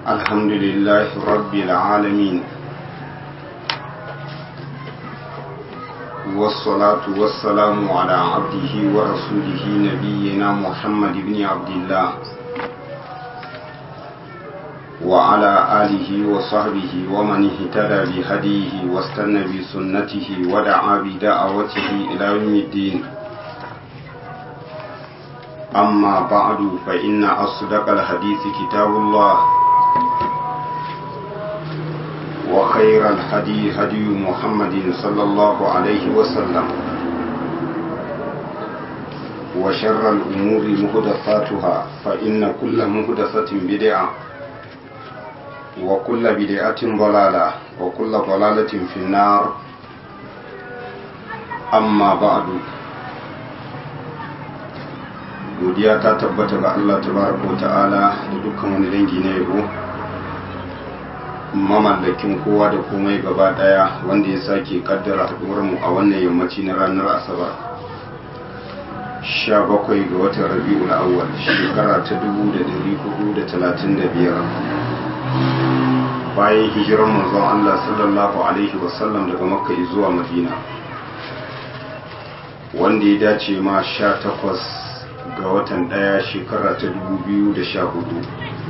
الحمد لله رب العالمين والصلاة والسلام على عبده ورسوله نبينا محمد بن عبد الله وعلى آله وصحبه ومن اهتدى بهديه واستنى بسنته ودعا بدعوته إلى يوم الدين أما بعد فإن أصدق الحديث كتاب الله وخير الهدي هدي محمد صلى الله عليه وسلم وشر الأمور محدثاتها فإن كل محدثة بدعة وكل بدعة ضلالة وكل ضلالة في النار أما بعد godiya ta tabbata ga Allah tabaraka wa ta'ala da dukkan wani dangi na yabo mamallakin kowa da komai gaba daya wanda ya sake kaddara haduwar mu a wannan yammaci na ranar asabar 17 ga watan rabi'ul awwal shekara ta 1435 bayan hijirar manzon Allah sallallahu alaihi wasallam daga makka zuwa madina wanda ya dace ma 18 ga watan ɗaya shekara ta 2014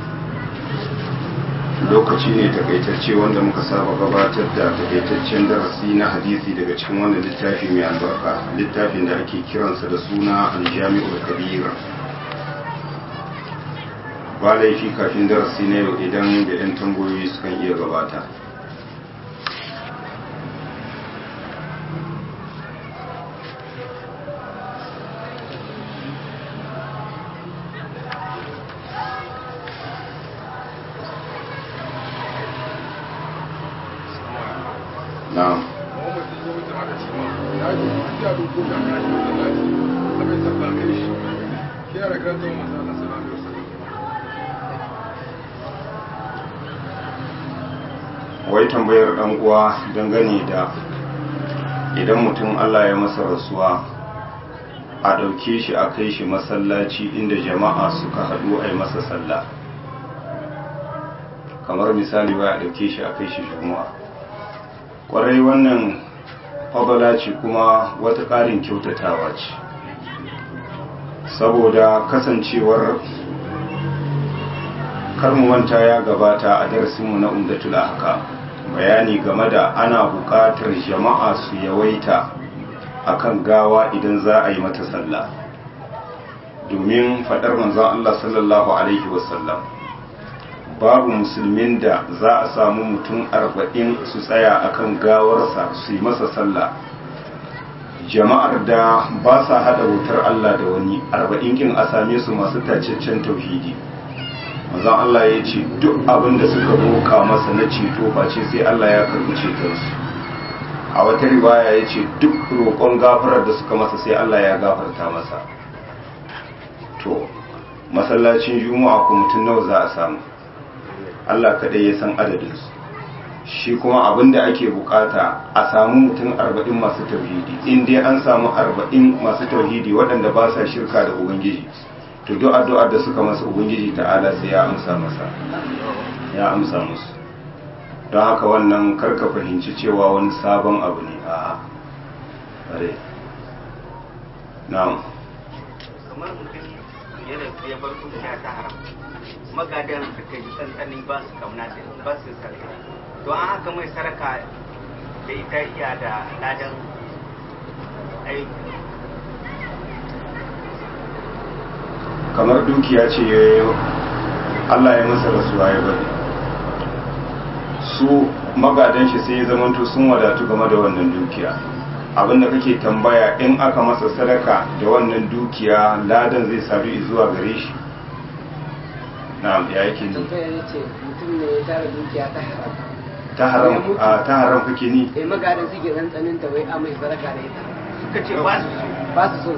lokaci ne takaitacce wanda muka saba gabatar da takaitaccen darasi na hadisi daga cikin wannan littafi mai albarka littafin da ake kiransa da suna aljami'ul kabir ba laifi kafin darasi na yau idan da 'yan tambayoyi sukan iya gabata. Na'am. Wai tambayar dan uwa dangane da idan mutum Allah ya masa rasuwa a ɗauke shi a kai shi masallaci inda jama'a suka haɗu a yi masa sallah, kamar misali wai a ɗauke shi a kai shi juma'a. Kwarai wannan fadala ce kuma wata ƙarin kyautatawa ce, saboda kasancewar karmuwanta ya gabata a darasinmu na umdatul ahkam bayani game da ana buƙatar jama'a su yawaita akan gawa idan za a yi mata sallah, domin faɗar manzon Allah sallallahu alaihi wasallam babu musulmin da za a samu mutum 40 su tsaya akan gawarsa su yi masa sallah, jama'ar da ba sa hada wutar Allah da wani 40 kin a same su masu tacaccen tauhidi. manzon Allah ya ce duk abin da suka roƙa masa na ceto face sai Allah ya karbi cetonsu. A wata riwaya ya ce duk roƙon gafarar da suka masa sai Allah ya gafarta masa. To masallacin juma'a ko mutum nawa za a samu, Allah kaɗai ya san adadinsu. Shi kuma abin da ake bukata a samu mutum 40 masu tauhidi. In dai an samu 40 masu tauhidi waɗanda ba sa shirka da Ubangiji, to duk addu'ar da suka masa Ubangiji ta'ala sai ya amsa masa, ya amsa musu. Don haka wannan karka fahimci cewa wani sabon abu ne a bare. Na'am. Kamar mutum ya bar dukiya ta haram, magadan suka yi tsantsani ba su kauna da ba su sarka, to an haka mai sarka da ita iya da ladan aiki. Kamar dukiya ce Allah ya masa rasuwa ya bari, su magadan shi sai ya zamanto sun wadatu game da wannan dukiya. Abinda kake tambaya in aka masa sadaka da wannan dukiya ladan zai sadu zuwa gare shi. Na'am, ya yake ne? Mutum ne ya tara dukiya ta haram. Ta haram, ta haram kake ni? Magadan suke rantsanin ta wai a mai sadaka da ita. Suka ce ba su so.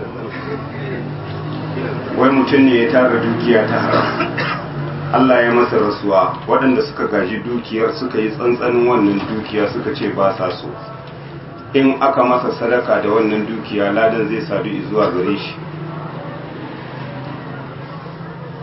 Wai mutum ne ya tara dukiya ta haram, Allah ya masa rasuwa, waɗanda suka gaji dukiyar suka yi tsantsanin wannan dukiya suka ce ba sa so. In aka masa sadaka da wannan dukiya ladan zai sadu zuwa gare shi.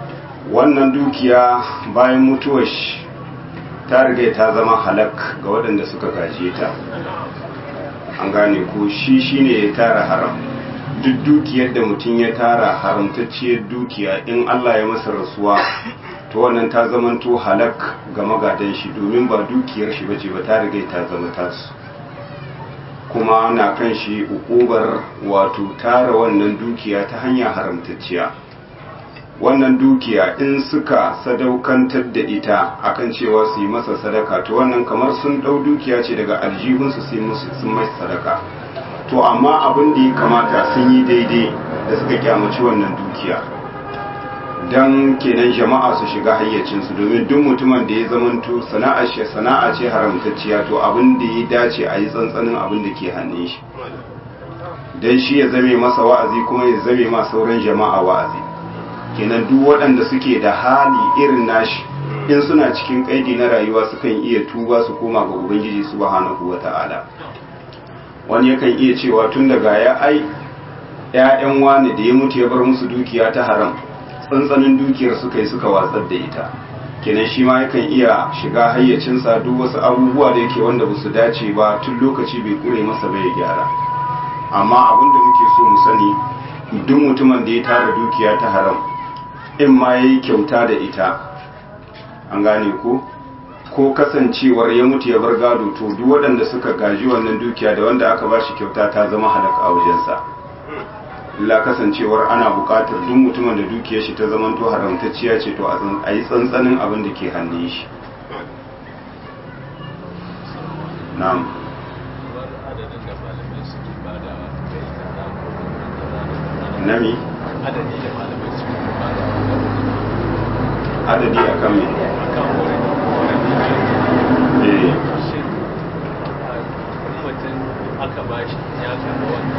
wannan dukiya bayan mutuwar shi ta riga ta zama halak ga waɗanda suka gaje ta. An gane ko shi shine ya tara haram. Duk dukiyar da mutum ya tara haramtacciyar dukiya in Allah ya masa rasuwa to wannan ta zamanto halak ga magadan shi, domin ba dukiyar shi bace ba, ta riga ta zama tasu. Kuma na kan shi ukubar wato tara wannan dukiya ta hanya haramtacciya. Wannan dukiya in suka sadaukantar da ita akan cewa su yi masa sadaka, to wannan kamar sun dau dukiya ce daga aljihunsu sun mai sadaka. To amma abin da ya kamata sun yi daidai da suka kyamaci wannan dukiya, don kenan jama'a su shiga hayyacinsu, domin duk mutumin da ya zamanto sana'a ce haramtacciya, to abin da ya dace a yi tsantsanin abin da ke hannun shi, don shi ya zame masa wa'azi kuma ya zame ma sauran jama'a wa'azi. Kenan duk waɗanda suke da hali irin nashi in suna cikin ƙaidi na rayuwa sukan iya tuba su koma ga Ubangiji subhanahu wata'ala. Wani yakan iya cewa tun daga ‘ya'yan wani da ya mutu ya bar musu dukiya ta haram, tsantsanin dukiyar suka yi suka watsar da ita. Kenan shi ma yakan iya shiga hayyacinsa duk wasu abubuwa da yake wanda ba su dace ba tun lokaci bai kure masa bai gyara. Amma abin da muke so mu sani, duk mutumin da ya tara dukiya ta haram, in ma ya yi kyauta da ita, an gane ko kasancewar ya mutu ya bar gado, to duk waɗanda suka gaji wannan dukiya da wanda aka ba shi kyauta ta zama halaka a wajensa. Illa kasancewar ana buƙatar duk mutumin da dukiyar shi ta zama to haramtacciya ce, to a yi tsantsanin abin da ke hannun shi. Na'am. Nami? Adadi a kan me? mutum aka bashi ya kama wannan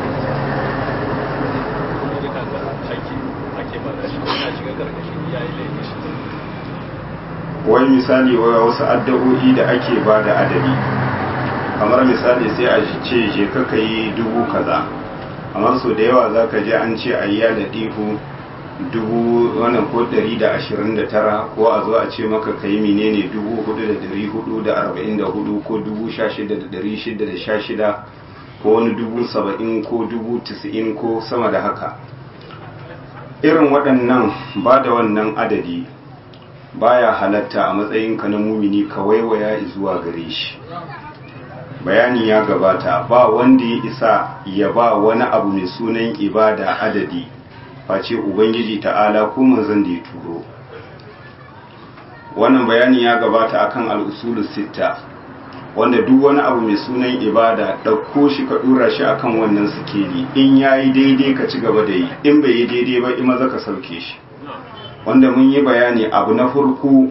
kuma duka ga ake ba da shi ya shiga karkashin ya yi laifin shi. Wai misali wasu addu'o'i da ake ba da adadi, kamar misali sai a ce je ka yi 1000 kaza, amma so da yawa za ka ji an ce a yi ya latifu 1000 ko 129, ko a zo a ce maka ka yi menene 4444 ko 16616 ko wani 70,000 ko 90,000 ko sama da haka. Irin waɗannan ba da wannan adadi baya halatta a matsayinka na mumini ka waiwaya zuwa gare shi. Bayani ya gabata, ba wanda ya isa ya ba wani abu mai sunan ibada adadi face Ubangiji ta'ala ko manzon da ya turo. Wannan bayani ya gabata akan al'usulus sitta, wanda duk wani abu mai sunan ibada ɗauko shi ka ɗora shi akan wannan sikeli, in yayi daidai ka ci gaba da yi, in bai yi daidai ba in maza ka sauke shi. Wanda mun yi bayani abu na farko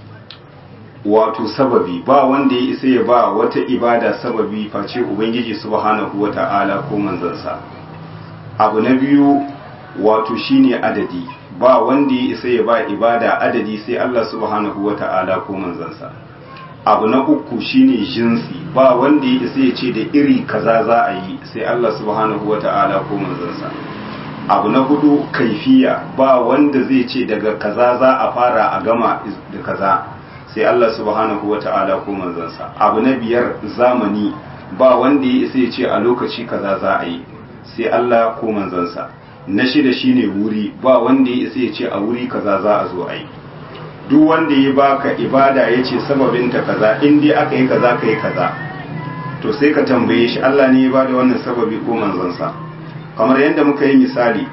wato sababi, ba wanda ya isa ya ba wata ibada sababi face Ubangiji subhanahu wata'ala ko manzansa. Abu na biyu wato shine adadi, ba wanda ya isa ya ba ibada adadi sai Allah subhanahu wata'ala ko manzansa. Abu na uku shine jinsi, ba wanda ya isa ya ce da iri kaza za a yi sai Allah subhanahu wata'ala ko manzansa. Abu na hudu kaifiya, ba wanda zai ce daga kaza za a fara a gama da kaza sai Allah subhanahu wata'ala ko manzansa. Abu na biyar zamani, ba wanda ya isa ya ce a lokaci kaza za a yi sai Allah ko manzansa. Na shida shine wuri, ba wanda ya isa ya ce a wuri kaza za a zo a yi. Duk wanda ya baka ibada ya ce sababinta kaza, in dai aka yi kaza ka yi kaza, to sai ka tambaye shi Allah ne ya bada wannan sababi ko manzansa. Kamar yadda muka yi misali,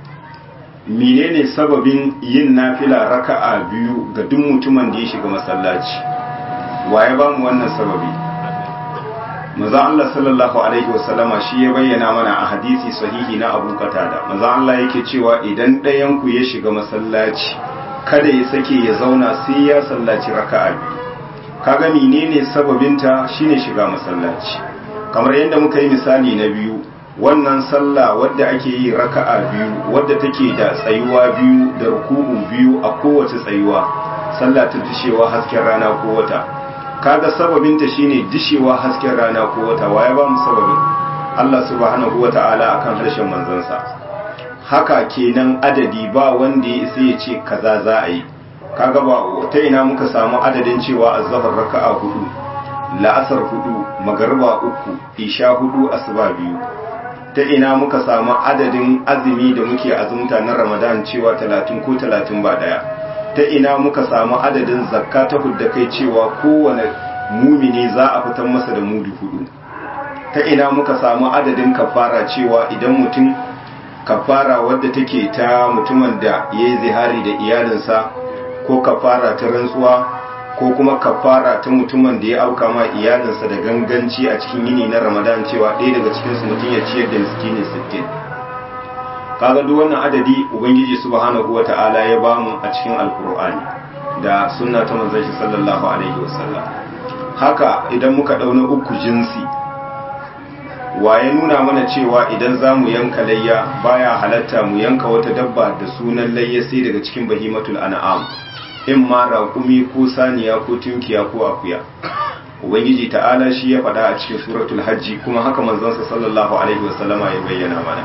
menene sababin yin nafila raka'a 2 ga duk mutumin da ya shiga masallaci? Waye ba mu wannan sababi? Manzon Allah sallallahu alaihi wasallama shi ya bayyana mana a hadisi sahihi na Abu Qatada. Manzon Allah yake cewa idan ɗayan ku ya shiga masallaci, kada ya sake ya zauna sai ya sallaci raka'a 2. Kaga menene sababinta? Shine shiga masallaci. Kamar yadda muka yi misali na biyu, wannan sallah wadda ake yi raka'a 2, wadda take da tsayuwa 2 da ruku'u 2 a kowace tsayuwa, sallah ta dishewa hasken rana ko wata. Kaga sababinta shine dishewa hasken rana ko wata. Waye ba mu sababin? Allah subhanahu wata'ala akan harshen manzansa. Haka kenan adadi, ba wanda ya isa ya ce kaza za a yi kaga ba ta ina muka samu adadin cewa azhar raka'a 4 la'asar 4 magariba 3 isha 4 asuba 2 ta ina muka samu adadin azumi da muke azumta na ramadan cewa 30 ko 30 ba daya ta ina muka samu adadin zakka ta hudda kai cewa kowane mumini za a fitar masa da mudu 4 ta ina muka samu adadin kafara cewa idan mutum kafara wadda take ta mutumin da yayi zihari da iyalinsa ko kafara ta rantsuwa ko kuma kafara ta mutumin da ya auka ma iyalinsa da ganganci a cikin yini na Ramadan cewa ɗaya daga cikin su mutum ya ciyar da miskini 60 kaga duk wannan adadi ubangiji subhanahu wata'ala ya bamu a cikin alkur'ani da sunna ta manzon shi sallallahu alaihi wasallam haka idan muka dauna uku jinsi waye nuna mana cewa idan za mu yanka layya baya halatta mu yanka wata dabba da sunan layya sai daga cikin bahimatul an'am in ma raƙumi ko saniya ko tunkiya ko akuya ubangiji ta'ala shi ya faɗa a cikin suratul hajji kuma haka manzansa sallallahu alaihi wasallama ya bayyana mana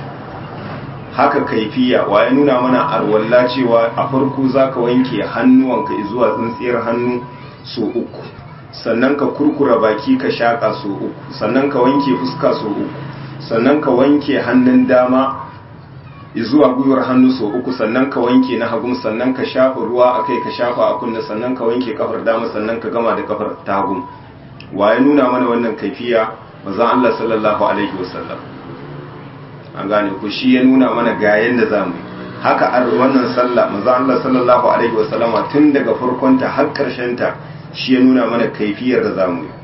haka kaifiya waye nuna mana arwalla cewa a farko zaka wanke hannuwanka zuwa tsintsiyar hannu so uku sannan ka kurkura baki ka shaƙa so uku sannan ka wanke fuska so uku sannan ka wanke hannun dama zuwa gwiwar hannu so uku sannan ka wanke na hagu sannan ka shafa ruwa a kai ka shafa a kunna sannan ka wanke kafar dama sannan ka gama da kafar ta hagu waye nuna mana wannan kaifiya manzon Allah sallallahu alaihi wasallam an gane ku shi ya nuna mana ga yanda zamu haka a wannan sallah manzon Allah sallallahu alaihi wasallama tun daga farkon ta har karshen ta shi ya nuna mana kaifiyar da zamu yi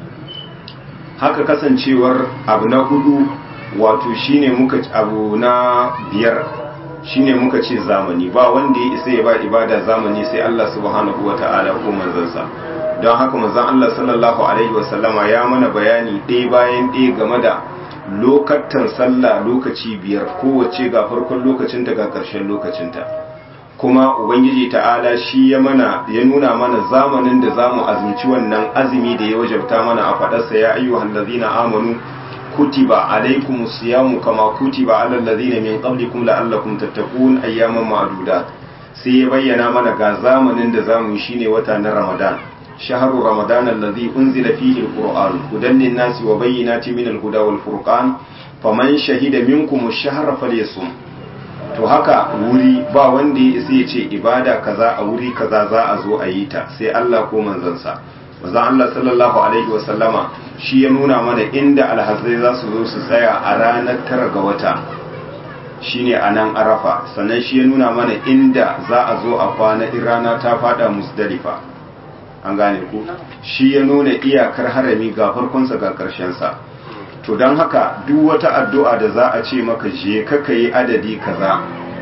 haka kasancewar abu na hudu wato shine muka abu na biyar shine muka ce zamani ba wanda ya isa ya ba ibada zamani sai Allah subhanahu wata'ala ko manzansa don haka manzon Allah sallallahu alaihi wasallama ya mana bayani ɗaya bayan ɗaya game da lokacin sallah lokaci biyar kowace ga farkon lokacinta ga ƙarshen lokacinta kuma ubangiji ta'ala shi ya nuna mana zamanin da zamu azumci wannan azumi da ya wajabta mana a fadarsa ya ayyuhal ladzina amanu kutiba alaykumus siyamu kama kutiba alal ladzina min qablikum la'allakum tattaqun ayyaman ma'dudat sai ya bayyana mana ga zamanin da zamu yi shine wata na Ramadan shahru ramadan alladhi unzila fihi alquran hudan lin-nasi wa bayyinatin minal huda wal furqan faman shahida minkum ash-shahra falyasum to haka wuri ba wanda ya isa ya ce ibada kaza a wuri kaza za a zo a yi ta sai Allah ko manzansa manzon Allah sallallahu alaihi wasallama shi ya nuna mana inda alhazai za su zo su tsaya a ranar 9 ga wata shine a nan Arafa sannan shi ya nuna mana inda za a zo a kwana in rana ta fada Musdalifa an gane ku shi ya nuna iyakar harami ga farkonsa ga karshensa to don haka duk wata addu'a da za a ce maka je ka yi adadi kaza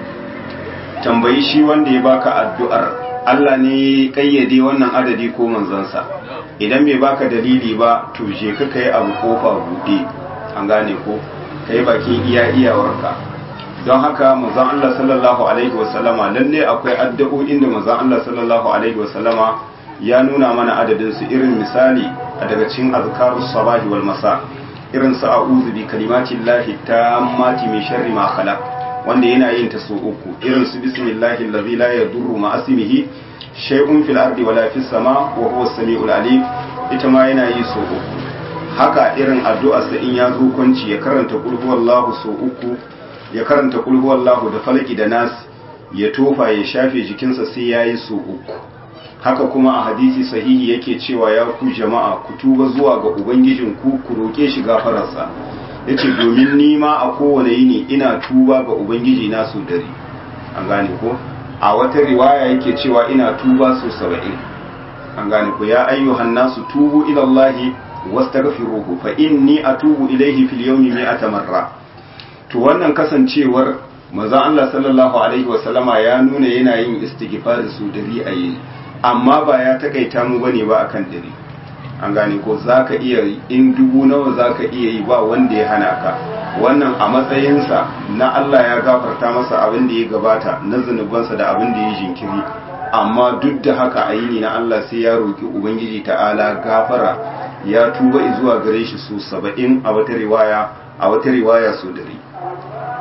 tambayi shi wanda ya baka addu'ar Allah ne kayyade wannan adadi ko manzansa idan bai baka dalili ba to je ka yi abu kofa buɗe an gane ko kai bakin iyawarka don haka manzon Allah sallallahu alaihi wasallama lalle akwai addu'o'in da manzon Allah sallallahu alaihi wasallama ya nuna mana adadin su irin misali a daga cikin azkarus sabahi wal masa irin su a'udhu bi kalimatin lahi tammati min sharri ma khalaq wanda yana yin ta so uku irin su bismillahi allazi la yadurru ma ismihi shay'un fil ardi wala fis sama wa huwa as-sami'ul alim ita ma yana yi so uku haka irin addu'a sa in ya zo kwanci ya karanta qul huwallahu so uku ya karanta qul huwallahu da falaki da nas ya tofa ya shafe jikinsa sai yayi so uku haka kuma a hadisi sahihi yake cewa ya ku jama'a ku tuba zuwa ga ubangijin ku roke shi gafararsa yace domin ni ma a kowane yini ina tuba ga ubangiji na su dare an gane ko a wata riwaya yake cewa ina tuba su 70 an gane ko ya ayyuhan nasu tubu ila allahi wastaghfiruhu fa inni atubu ilayhi fil yawmi 100 marra to wannan kasancewar manzo Allah sallallahu alaihi wasallama ya nuna yana yin istighfar su dari a yini amma ba ya takaita mu bane ba akan dare an gane ko zaka iya in dubu nawa zaka iya yi ba wanda ya hana ka wannan a matsayinsa na Allah ya gafarta masa abin da ya gabata na zunubansa da abin da ya jinkiri amma duk da haka a yini na Allah sai ya roki ubangiji ta'ala gafara ya tuba zuwa gare shi su 70 a wata riwaya su dare to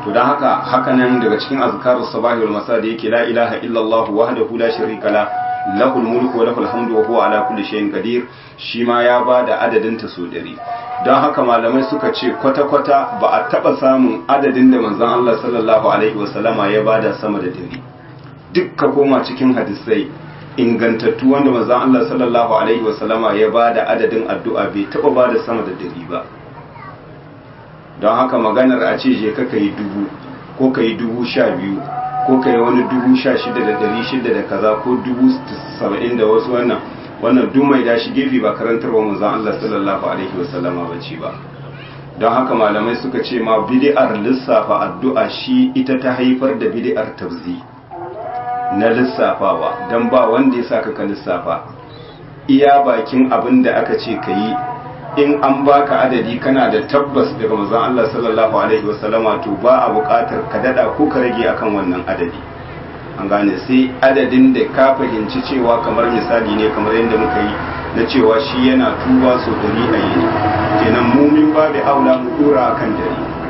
to dan haka nan daga cikin azkarus sabahi wal masa da yake la ilaha illallah wahdahu la sharika la lahul mulku wa lahul hamdu wa huwa ala kulli shay'in qadir shi ma ya bada adadin ta so 100 don haka malamai suka ce kwata-kwata ba a taba samun adadin da manzon Allah sallallahu alaihi wasallama ya bada sama da 100 dukka koma cikin hadisai ingantattu wanda manzon Allah sallallahu alaihi wasallama ya bada adadin addu'a bai taba bada sama da 100 ba don haka maganar a ce je ka yi 1000 ko ka yi 12,000 ko ka yi wani 16,600 da kaza ko 70,000 da wasu wannan duk mai dashi gefe ba karantarwa manzon Allah sallallahu alaihi wasallama bace ba don haka malamai suka ce ma bid'ar lissafa addu'a shi ita ta haifar da bid'ar tafzi na lissafawa dan ba wanda ya saka ka lissafa iya bakin abin da aka ce ka yi in an baka adadi kana da tabbas daga manzon Allah sallallahu alaihi wasallama to ba a buƙatar ka dada ko ka rage akan wannan adadi an gane sai adadin da ka fahimci cewa kamar misali ne kamar yadda muka yi na cewa shi yana tuba so 100 a yini kenan mumin babu aula mu dora akan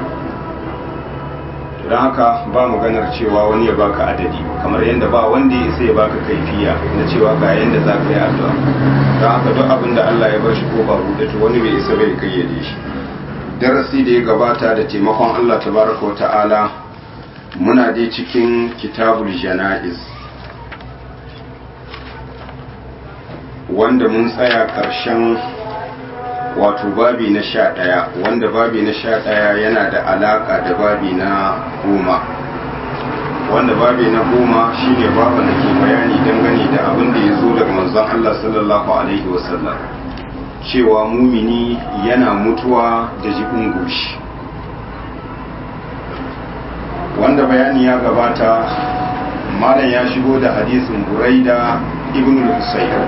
100 don haka ba maganar cewa wani ya baka adadi kamar yadda ba wanda ya sai ya baka kaifiya na cewa ga yadda za ka yi addu'a don haka duk abin da Allah ya bar shi ko ba buɗe to wani bai isa bai kayyade shi darasi da ya gabata da taimakon Allah tabaraka wa ta'ala muna dai cikin kitabul jana'iz wanda mun tsaya ƙarshen wato babi na 11 wanda babi na 11 yana da alaka da babi na 10 wanda babi na 10 shine babu da ke bayani dangane da abin da ya zo daga manzon Allah sallallahu alaihi wasallam cewa mumini yana mutuwa da jibin goshi wanda bayani ya gabata malam ya shigo da hadisin Buraida ibn al-Husayr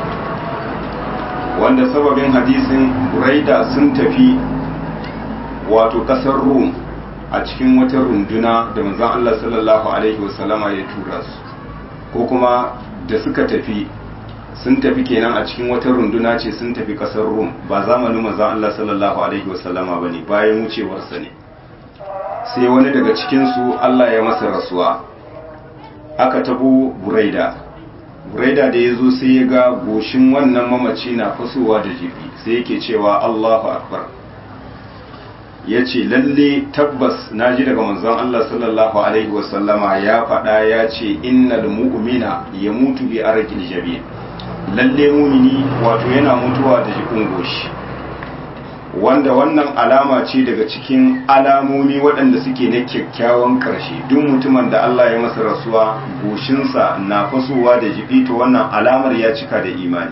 wanda sababin hadisin Buraida sun tafi wato kasar Rum a cikin wata runduna da manzon Allah sallallahu alaihi wasallama ya tura su ko kuma da suka tafi sun tafi kenan a cikin wata runduna ce sun tafi kasar Rum ba zamanin manzon Allah sallallahu alaihi wasallama bane bayan wucewarsa ne sai wani daga cikinsu Allah ya masa rasuwa aka tabo Buraida da ya zo sai ya ga goshin wannan mamaci na fasowa da jibi sai yake cewa Allahu akbar ya ce lalle tabbas na ji daga manzon Allah sallallahu alaihi wasallama ya faɗa ya ce innal mu'mina ya mutu bi arqil jabi lalle mumini wato yana mutuwa da jibin goshi wanda wannan alama ce daga cikin alamomi waɗanda suke na kyakkyawan ƙarshe duk mutumin da Allah ya masa rasuwa goshinsa na fasowa da jibi to wannan alamar ya cika da imani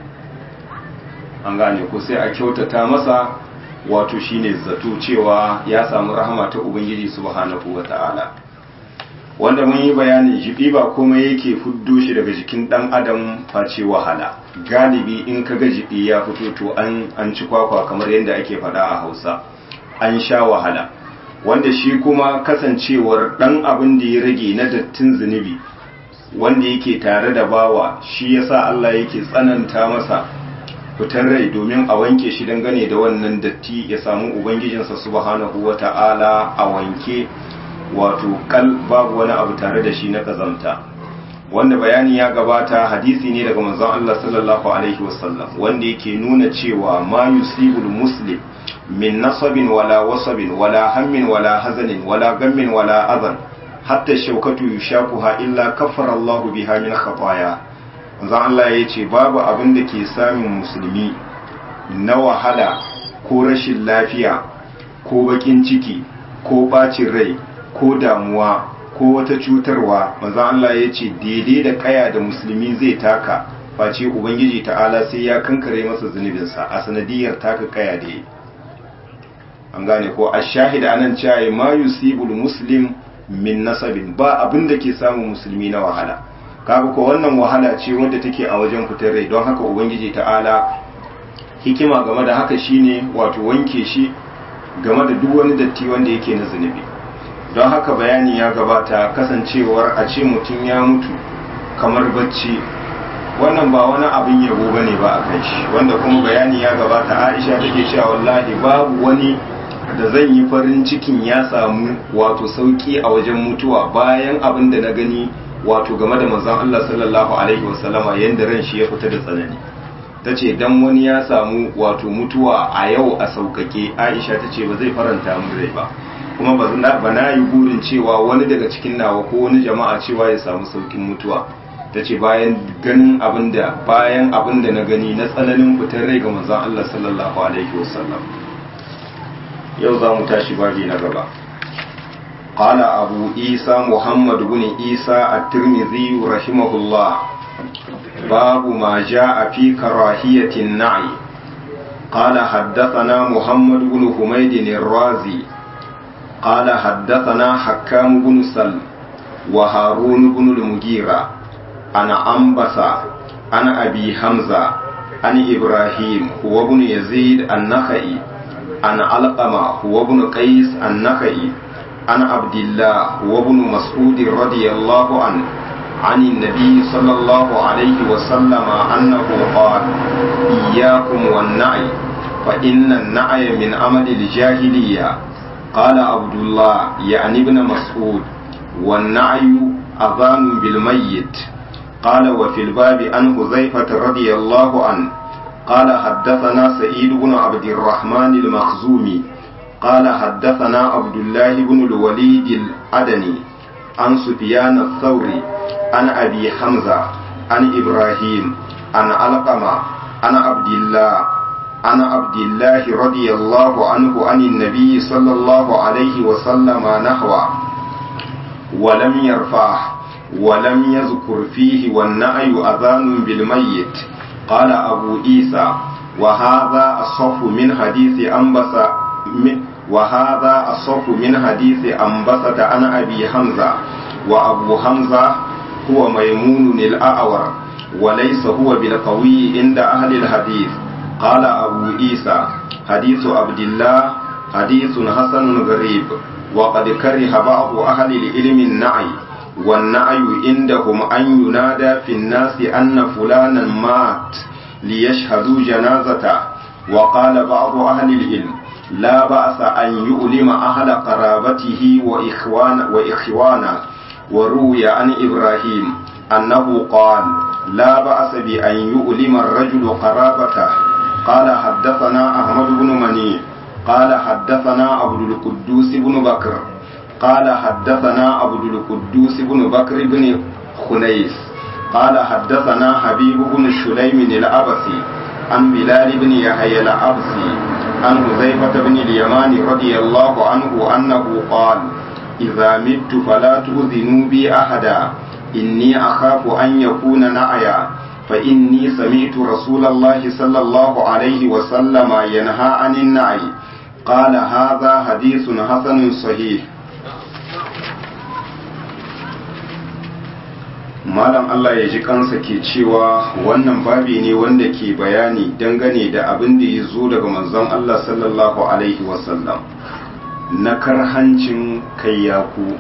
an gane ko sai a kyautata masa wato shine zato cewa ya samu rahama ta ubangiji subhanahu wata'ala wanda mun yi bayanin jibi ba komai yake fuddo shi daga jikin dan adam face wahala galibi in kaga jibi ya fito to an ci kwakwa kamar yadda ake faɗa a Hausa an sha wahala wanda shi kuma kasancewar dan abin da ya rage na dattin zunubi wanda yake tare da bawa shi yasa Allah yake tsananta masa fitar rai domin a wanke shi dangane da wannan datti ya samu ubangijinsa subhanahu wata'ala a wanke wato kal babu wani abu tare da shi na kazanta wanda bayani ya gabata hadisi ne daga manzon Allah sallallahu alaihi wasallam wanda yake nuna cewa ma yusibul muslim min nasabin wala wasabin wala hammin wala hazanin wala gammin wala adhan hatta shaukatu yushakuha illa kaffara Allah biha min khataya manzon Allah yace babu abin da ke samun musulmi na wahala ko rashin lafiya ko bakin ciki ko bacin rai ko damuwa ko wata cutarwa manzo Allah ya ce daidai da kaya da musulmi zai taka face ubangiji ta'ala sai ya kankare masa zunubinsa a sanadiyar taka kaya da yi an gane ko ashahid anan cewa ma yusibul muslim min nasabin ba abin da ke samun musulmi na wahala kaga ko wannan wahala ce wanda take a wajen fitar rai don haka ubangiji ta'ala hikima game da haka shine wato wanke shi game da duk wani datti wanda yake na zunubi don haka bayani ya gabata kasancewar a ce mutum ya mutu kamar bacci wannan ba wani abin yabo bane ba a kai shi wanda kuma bayani ya gabata Aisha take cewa wallahi babu wani da zan yi farin cikin ya samu wato sauki a wajen mutuwa bayan abin da na gani wato game da manzon Allah sallallahu alaihi wasallama yanda ran shi ya fita da tsanani tace dan wani ya samu wato mutuwa a yau a saukake Aisha tace ba zai faranta mun rai ba kuma ba na yi burin cewa wani daga cikin nawa ko wani jama'a cewa ya samu saukin mutuwa tace bayan abin da na gani na tsananin fitar rai ga manzon Allah sallallahu alaihi wasallam. yau za mu tashi babi na gaba. قال أبو عيسى محمد بن عيسى الترمذي رحمه الله باب ما جاء في كراهية النعي. قال حدثنا محمد بن حميد الرازي قال حدثنا حكام بن سلم وهارون بن المغيرة عن أنبسة عن أبي حمزة عن إبراهيم هو بن يزيد النخعي عن علقمة هو بن قيس النخعي عن عبد الله وابن مسعود رضي الله عنه عن النبي صلى الله عليه وسلم أنه قال إياكم والنعي فإن النعي من عمل الجاهلية. قال عبد الله يعني ابن مسعود والنعي أذان بالميت. قال وفي الباب عن حذيفة رضي الله عنه قال حدثنا سعيد بن عبد الرحمن المخزومي قال حدثنا عبد الله بن الوليد الأدني عن سفيان الثوري عن أبي حمزة عن إبراهيم عن علقمة عن عبد الله رضي الله عنه عن النبي صلى الله عليه وسلم نحوه ولم يرفعه ولم يذكر فيه والنعي أذان بالميت. قال أبو عيسى وهذا أصح من حديث أنبسة عن أبي حمزة وأبو حمزة هو ميمون الأعور وليس هو بالقوي عند أهل الحديث. قال أبو عيسى حديث عبد الله حديث حسن غريب وقد كره بعض أهل العلم النعي والنعي عندهم أن ينادى في الناس أن فلانا مات ليشهدوا جنازته. وقال بعض أهل العلم لا بأس أن يؤلم أهل قرابته وإخوانا. وروي عن إبراهيم أنه قال لا بأس بأن يؤلم الرجل قرابته. قال حدثنا أحمد بن منيع قال حدثنا عبد القدوس بن بكر قال حدثنا عبد القدوس بن بكر بن خنيس قال حدثنا حبيب بن شليم الأبسي عن بلال بن يحيى الأبسي عن حذيفة بن اليمان رضي الله عنه أنه قال إذا مت فلا تؤذنوا بي أحدا إني أخاف أن يكون نعيا فإني سمعت رسول الله صلى الله عليه وسلم ينهى عن النعي. قال هذا حديث حسن صحيح. malam Allah ya ji kansa ke cewa wannan babi ne wanda ke bayani dangane da abin da ya zo daga manzon Allah sallallahu alaihi wasallam na karhancin kayyaku.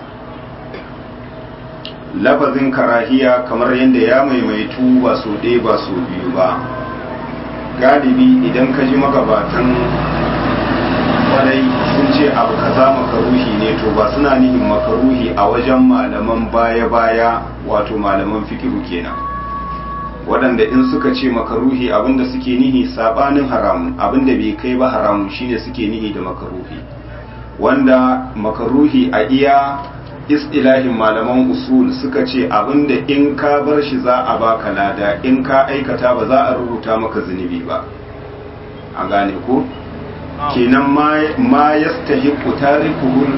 Lafazin karahiya kamar yadda ya maimaitu ba so ɗaya ba so biyu ba. Galibi idan ka ji magabatan kwarai sun ce abu kaza makaruhi ne to ba suna nihin makaruhi a wajen malaman baya-baya wato malaman fikihu kenan, waɗanda in suka ce makaruhi abinda suke nihi sabanin haramun, abinda bai kai ba haramun shine suke nihi da makaruhi. Wanda makaruhi a iya istilahin malaman usul suka ce abinda in ka bar shi za a baka lada, in ka aikata ba za a rubuta maka zunubi ba. an gane ko kenan ma yastahiqu tarikuhu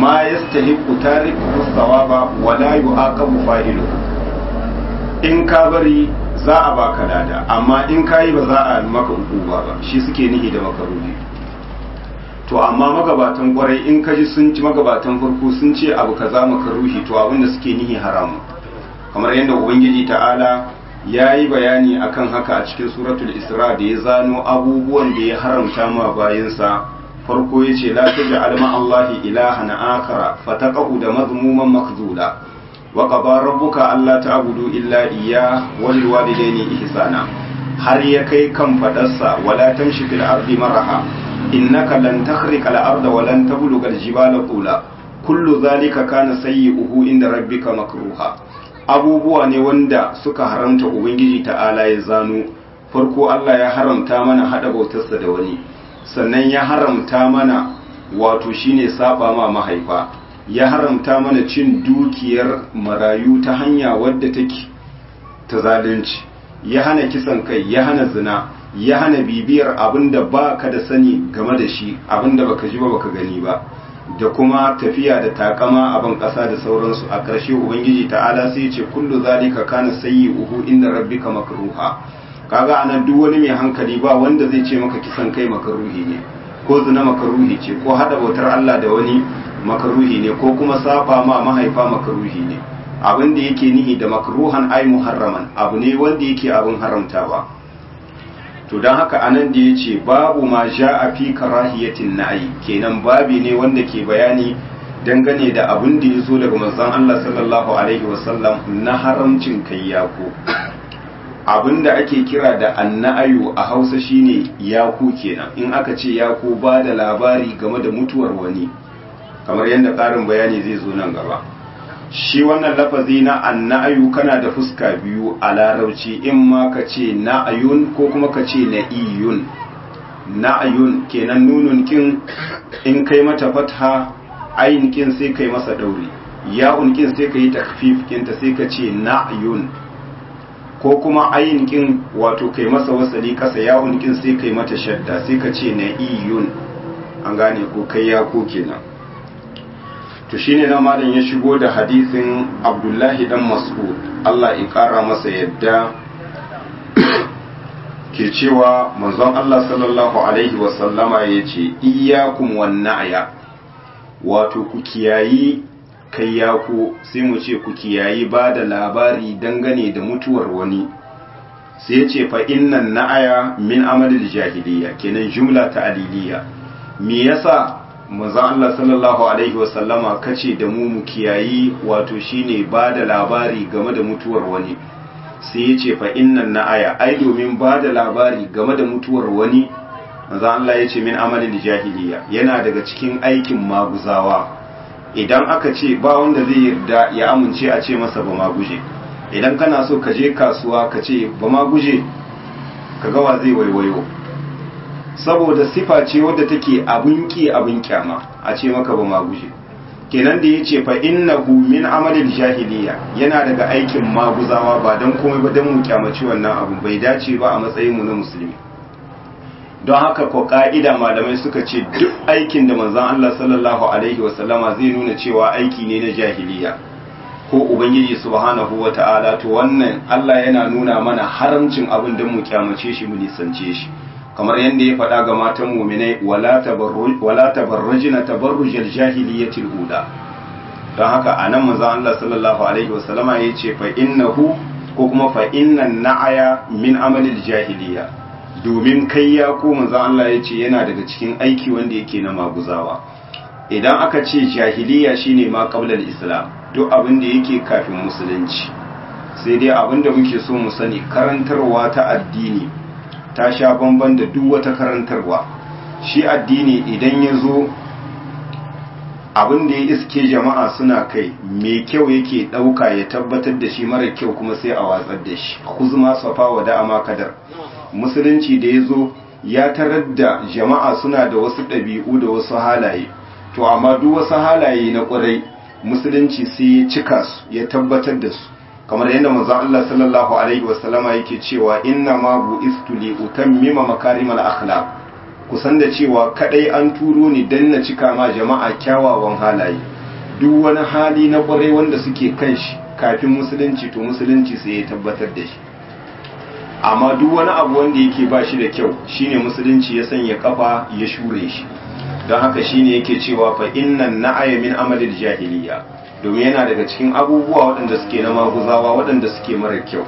thawaba wa la yu'aqabu fa'iluhu. In ka bari za a baka lada, amma in kayi ba za a maka hukuma ba, shi suke nihi da makaruhi. To amma magabatan kwarai in kaji sun ci magabatan farko sun ce abu kaza makaruhi, to abinda suke nihi haramu, kamar yadda ubangiji ta'ala ya yi bayani akan haka a cikin suratul isra da ya zano abubuwan da ya haramta ma bayinsa. Farko ya ce la taj'al ma'allahi ilahan akara fataqu da mazmuman makhzula wa qada rabbuka alla ta'budu illa iyyah wa bil walidayni ihsana, har ya kai kan fadarsa wala tamshi fil ardi maraha innaka lan takhriqa al-arda wa lan tablugha al-jibala tula kullu zalika kana sayyi'uhu inda rabbika makruha. Abubuwa ne wanda suka haramta ubangiji ta'ala ya zano. Farko Allah ya haramta mana hada bautarsa da wani, sannan ya haramta mana wato shine saba ma mahaifa, ya haramta mana cin dukiyar marayu ta hanya wadda take ta zalunci, ya hana kisan kai, ya hana zina, ya hana bibiyar abinda baka da sani game da shi, abinda baka ji ba baka gani ba, da kuma tafiya da takama a ban ƙasa da sauransu. A ƙarshe ubangiji ta'ala sai ya ce kullu zalika kana sayyi'uhu inda rabbika makruha. Kaga anan duk wani mai hankali ba wanda zai ce maka kisan kai makaruhi ne, ko zina makaruhi ce, ko hada bautar Allah da wani makaruhi ne, ko kuma saba ma mahaifa makaruhi ne. Abin da yake nihi da makruhan ai muharraman, abu ne wanda yake abin haramtawa. To don haka anan da yace babu ma ja'a fi karahiyatin na'i, kenan babi ne wanda ke bayani dangane da abin da yazo daga manzon Allah sallallahu alaihi wasallam na haramcin kayyako. Abinda ake kira da anna'ayu a Hausa shine yaku kenan. In aka ce yaku ba da labari game da mutuwar wani, kamar yadda ƙarin bayani zai zo nan gaba. Shi wannan lafazi na anna'ayu kana da fuska biyu a larabci, in ma ka ce na'ayun ko kuma ka ce na'iyun. Na'ayun kenan nunun kin in kai mata fatha, ayin kin sai kai masa dauri, ya'un kin sai kai takfif kinta sai ka ce na'ayun. Ko kuma ayin kin wato kai masa wasali kasa, yawon kin sai kai mata shadda sai ka ce na iyun. An gane ko kai ya ko kenan. To shine na malam ya shigo da hadisin Abdullahi dan Mas'ud, Allah ya kara masa yadda, ke cewa manzon Allah sallallahu alaihi wasallama yace iyyakum wan na'ya, wato ku kiyayi kai yako, sai mu ce ku kiyayi ba da labari dangane da mutuwar wani. Sai ya ce fa innan na'aya min amalil jahiliya, kenan jumla ta aliliya. Me yasa manzon Allah sallallahu alaihi wasallama kace da mu kiyayi wato shine ba da labari game da mutuwar wani? Sai ya ce fa innan na'aya, ai domin ba da labari game da mutuwar wani, manzon Allah ya ce min amalil jahiliya, yana daga cikin aikin maguzawa. Idan aka ce ba wanda zai yarda ya amince a ce masa ba ma guje, idan kana so ka je kasuwa ka ce ba ma guje, ka gawa zai waiwayo, saboda sifa ce wadda take abin ki abin kyama a ce maka ba ma guje. Kenan da ya ce fa innahu min amalil jahiliya, yana daga aikin maguzawa, ba dan komai ba dan mu kyamaci wannan abun, bai dace ba a matsayin mu na musulmi. Don haka ko ka'ida malamai suka ce duk aikin da manzon Allah sallallahu alaihi wasallama zai nuna cewa aiki ne na jahiliya ko ubangiji subhanahu wata'ala, to wannan Allah yana nuna mana haramcin abin da mu kyamace shi mu nisance shi, kamar yadda ya faɗa ga matan mu'minai wala tabarrujna tabarrujal jahiliyatil ula. Don haka anan manzon Allah sallallahu alaihi wasallama yace fa innahu ko kuma fa innan na'aya min amalil jahiliya, domin kai ya ko manzon Allah ya ce yana daga cikin aiki wanda yake na maguzawa. Idan aka ce jahiliya shine ma qablal islam, duk abin da yake kafin musulunci. Sai dai abin da muke so mu sani, karantarwa ta addini ta sha bamban da duk wata karantarwa. Shi addini idan ya zo abin da ya iske jama'a suna kai, mai kyau yake ɗauka ya tabbatar da shi, mara kyau kuma sai a watsar da shi. Khuzma safa wa da'ama kadar. Musulunci da ya zo ya tarar da jama'a suna da wasu ɗabi'u da wasu halaye, to amma duk wasu halaye na ƙwarai musulunci sai ya cika su, ya tabbatar da su, kamar yadda manzon Allah sallallahu alaihi wasallama yake cewa inna ma bu'istu li utammima makarimal akhlaq, kusan da cewa kadai an turo ni dan na cika ma jama'a kyawawan halaye. Duk wani hali na ƙwarai wanda suke kan shi kafin musulunci, to musulunci sai ya tabbatar da shi. Amma duk wani abu wanda yake ba shi da kyau shine musulunci ya sanya kafa ya shure shi. Don haka shine yake cewa fa innan na'aya min amalil jahiliya, domin yana daga cikin abubuwa waɗanda suke na maguzawa waɗanda suke mara kyau.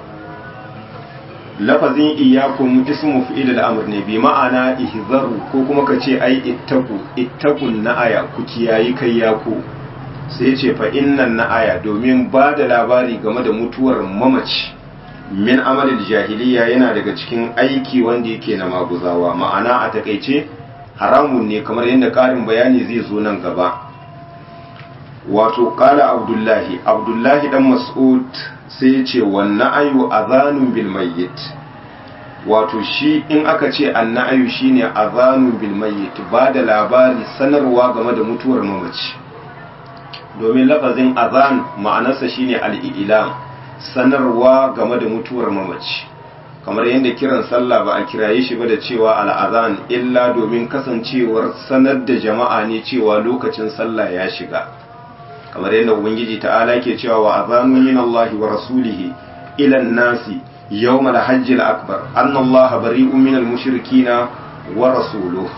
Lafazin iyyakum ismu fi'il al-amr ne, bi ma'ana ihzaru, ko kuma ka ce ai ittaqun na'aya, ku kiyayi kayyaku. Sai ce fa innan na'aya, domin ba da labari game da mutuwar mamaci min amalil jahiliya yana daga cikin aiki wanda yake na maguzawa. Ma'ana a takeice haramun ne kamar yadda ƙarin bayani zai zo nan gaba. Wato ƙala abdullahi dan mas'ud sai ya ce wannan ayu azanun bil mayyit, wato shi in aka ce anna'ayu shine azanun bil mayyit, ba da labari sanarwa game da mutuwar mamaci. Domin lafazin azan ma'anarsa shine al-i'lam, sanarwa game da mutuwar mamaci, kamar yadda kiran sallah ba a kiraye shi ba da cewa al'azan illa domin kasancewar sanar da jama'a ne cewa lokacin sallah ya shiga, kamar yadda ubangiji ta'ala ke cewa wa azanun min Allah wa rasulihi ila an-nasi yawm al-hajj al-akbar anna Allah bari'un min al-mushrikina wa rasuluhu.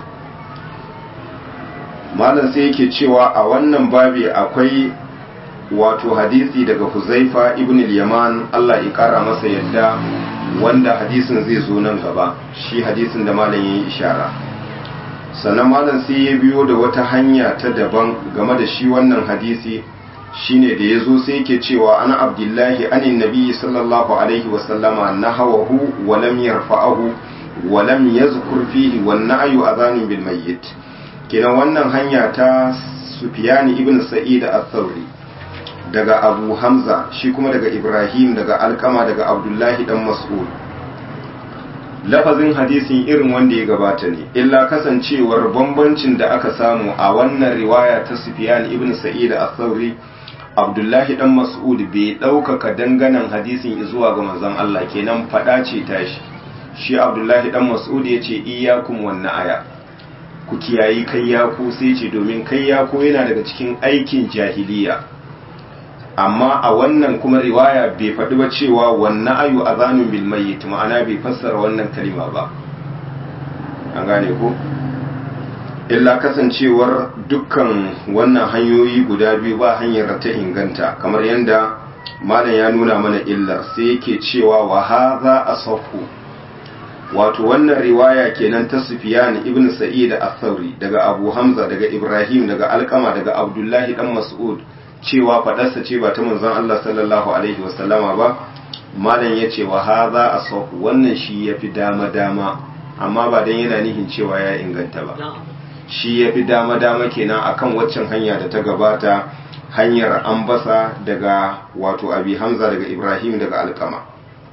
malam sai yake cewa a wannan babi akwai wato hadisi daga Huzaifa ibn al-Yaman, Allah ya kara masa yadda, wanda hadisin zai zo nan gaba, shi hadisin da malam yayi ishara. Sannan malam sai ya biyo da wata hanya ta daban game da shi wannan hadisi, shine da yazo sai yake cewa ana Abdullahi anin Nabi sallallahu alaihi wa sallama nahawahu wa lam yarfa'ahu wa lam yazkur fihi wan na'yu adhanun bil mayyit. Kenan wannan hanya ta Sufyan ibn Sa'id al-Thawri daga Abu Hamza, shi kuma daga Ibrahim daga Alkama daga Abdullahi dan Mas'ud. Lafazin hadisin irin wanda ya gabata ne, illa kasancewar bambancin da aka samu a wannan riwaya ta Sufyan ibn Sa'id al-Thawri, Abdullahi dan Mas'ud bai ɗaukaka danganan hadisin zuwa ga manzon Allah, kenan fada ce tashi. Shi Abdullahi dan Mas'ud ya ce iyyakum wan na'aya, ku kiyayi kayyako, sai ce domin kayyako yana daga cikin aikin jahiliya. Amma a wannan kuma riwaya bai faɗi ba cewa wannan ayu azanun bil mayyit, ma'ana bai fassara wannan kalima ba, an gane ko? Illa kasancewar dukkan wannan hanyoyi guda biyu ba hanyar ta inganta, kamar yadda malam ya nuna mana illar, sai yake cewa wa hadha asahhu, wato wannan riwaya kenan ta Sufyan ibn Sa'id al-Thawri daga Abu Hamza daga Ibrahim daga Alkama daga Abdullahi dan Mas'ud, cewa fadarsa ce ba ta manzon Allah sallallahu alaihi wasallama ba. Malam ya ce wa hadha asahhu, wannan shi yafi dama dama, amma ba dan yana nihin cewa ya inganta ba, shi yafi dama dama kenan akan waccan hanya da ta gabata, hanyar Ambasa daga wato Abi Hamza daga Ibrahim daga Alkama.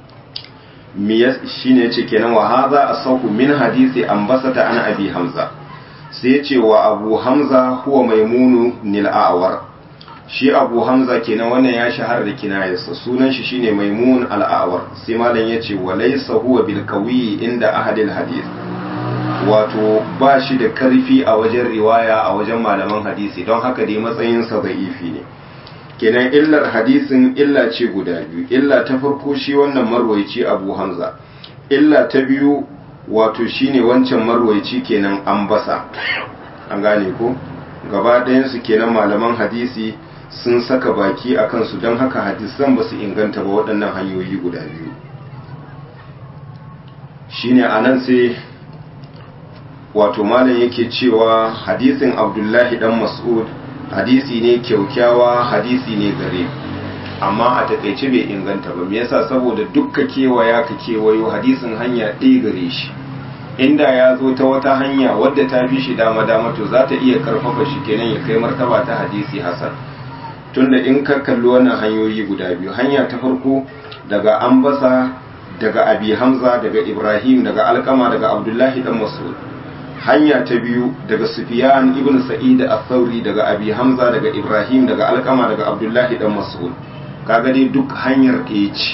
Shine yace kenan wa hadha asahhu min hadisi Ambasa ta ana Abi Hamza, sai yace wa Abu Hamza huwa Maimunu nil A'war. Shi Abu Hamza kenan wannan ya shahara da kinayarsa, sunan shi shine Maimun al-A'war. Sai malam yace wa laysa huwa bil qawi inda ahadil hadith, wato ba shi da karfi a wajen riwaya a wajen malaman hadisi, don haka dai matsayin sa da'ifi ne. Kenan illar hadisin illa ce guda biyu, illa ta farko shi wannan marwaici Abu Hamza, illa ta biyu wato shine wancan marwaici kenan Ambasa, an gane ko? Gaba ɗayan su kenan malaman hadisi sun saka baki a kansu, don haka hadisan ba su inganta ba waɗannan hanyoyi guda biyu. Shine anan sai wato malam yake cewa hadisin Abdullahi dan Mas'ud hadisi ne kyaukyawa, hadisi ne gare, amma a takaice bai inganta ba. Me yasa? Saboda dukka kewaya ka kewayo hadisin hanya ɗaya gare shi, inda ya zo ta wata hanya wadda ta fi shi dama dama to za ta iya karfafa shi kenan ya kai martaba ta hadisi hasan. Tunda in ka kalli wannan hanyoyi guda biyu, hanya ta farko daga Ambasa daga Abi Hamza daga Ibrahim daga Alkama daga Abdullahi dan Mas'ud, hanya ta biyu daga Sufyan ibn Sa'id al-Thawri daga Abi Hamza daga Ibrahim daga Alkama daga Abdullahi dan Mas'ud, kaga dai duk hanyar ɗaya ce.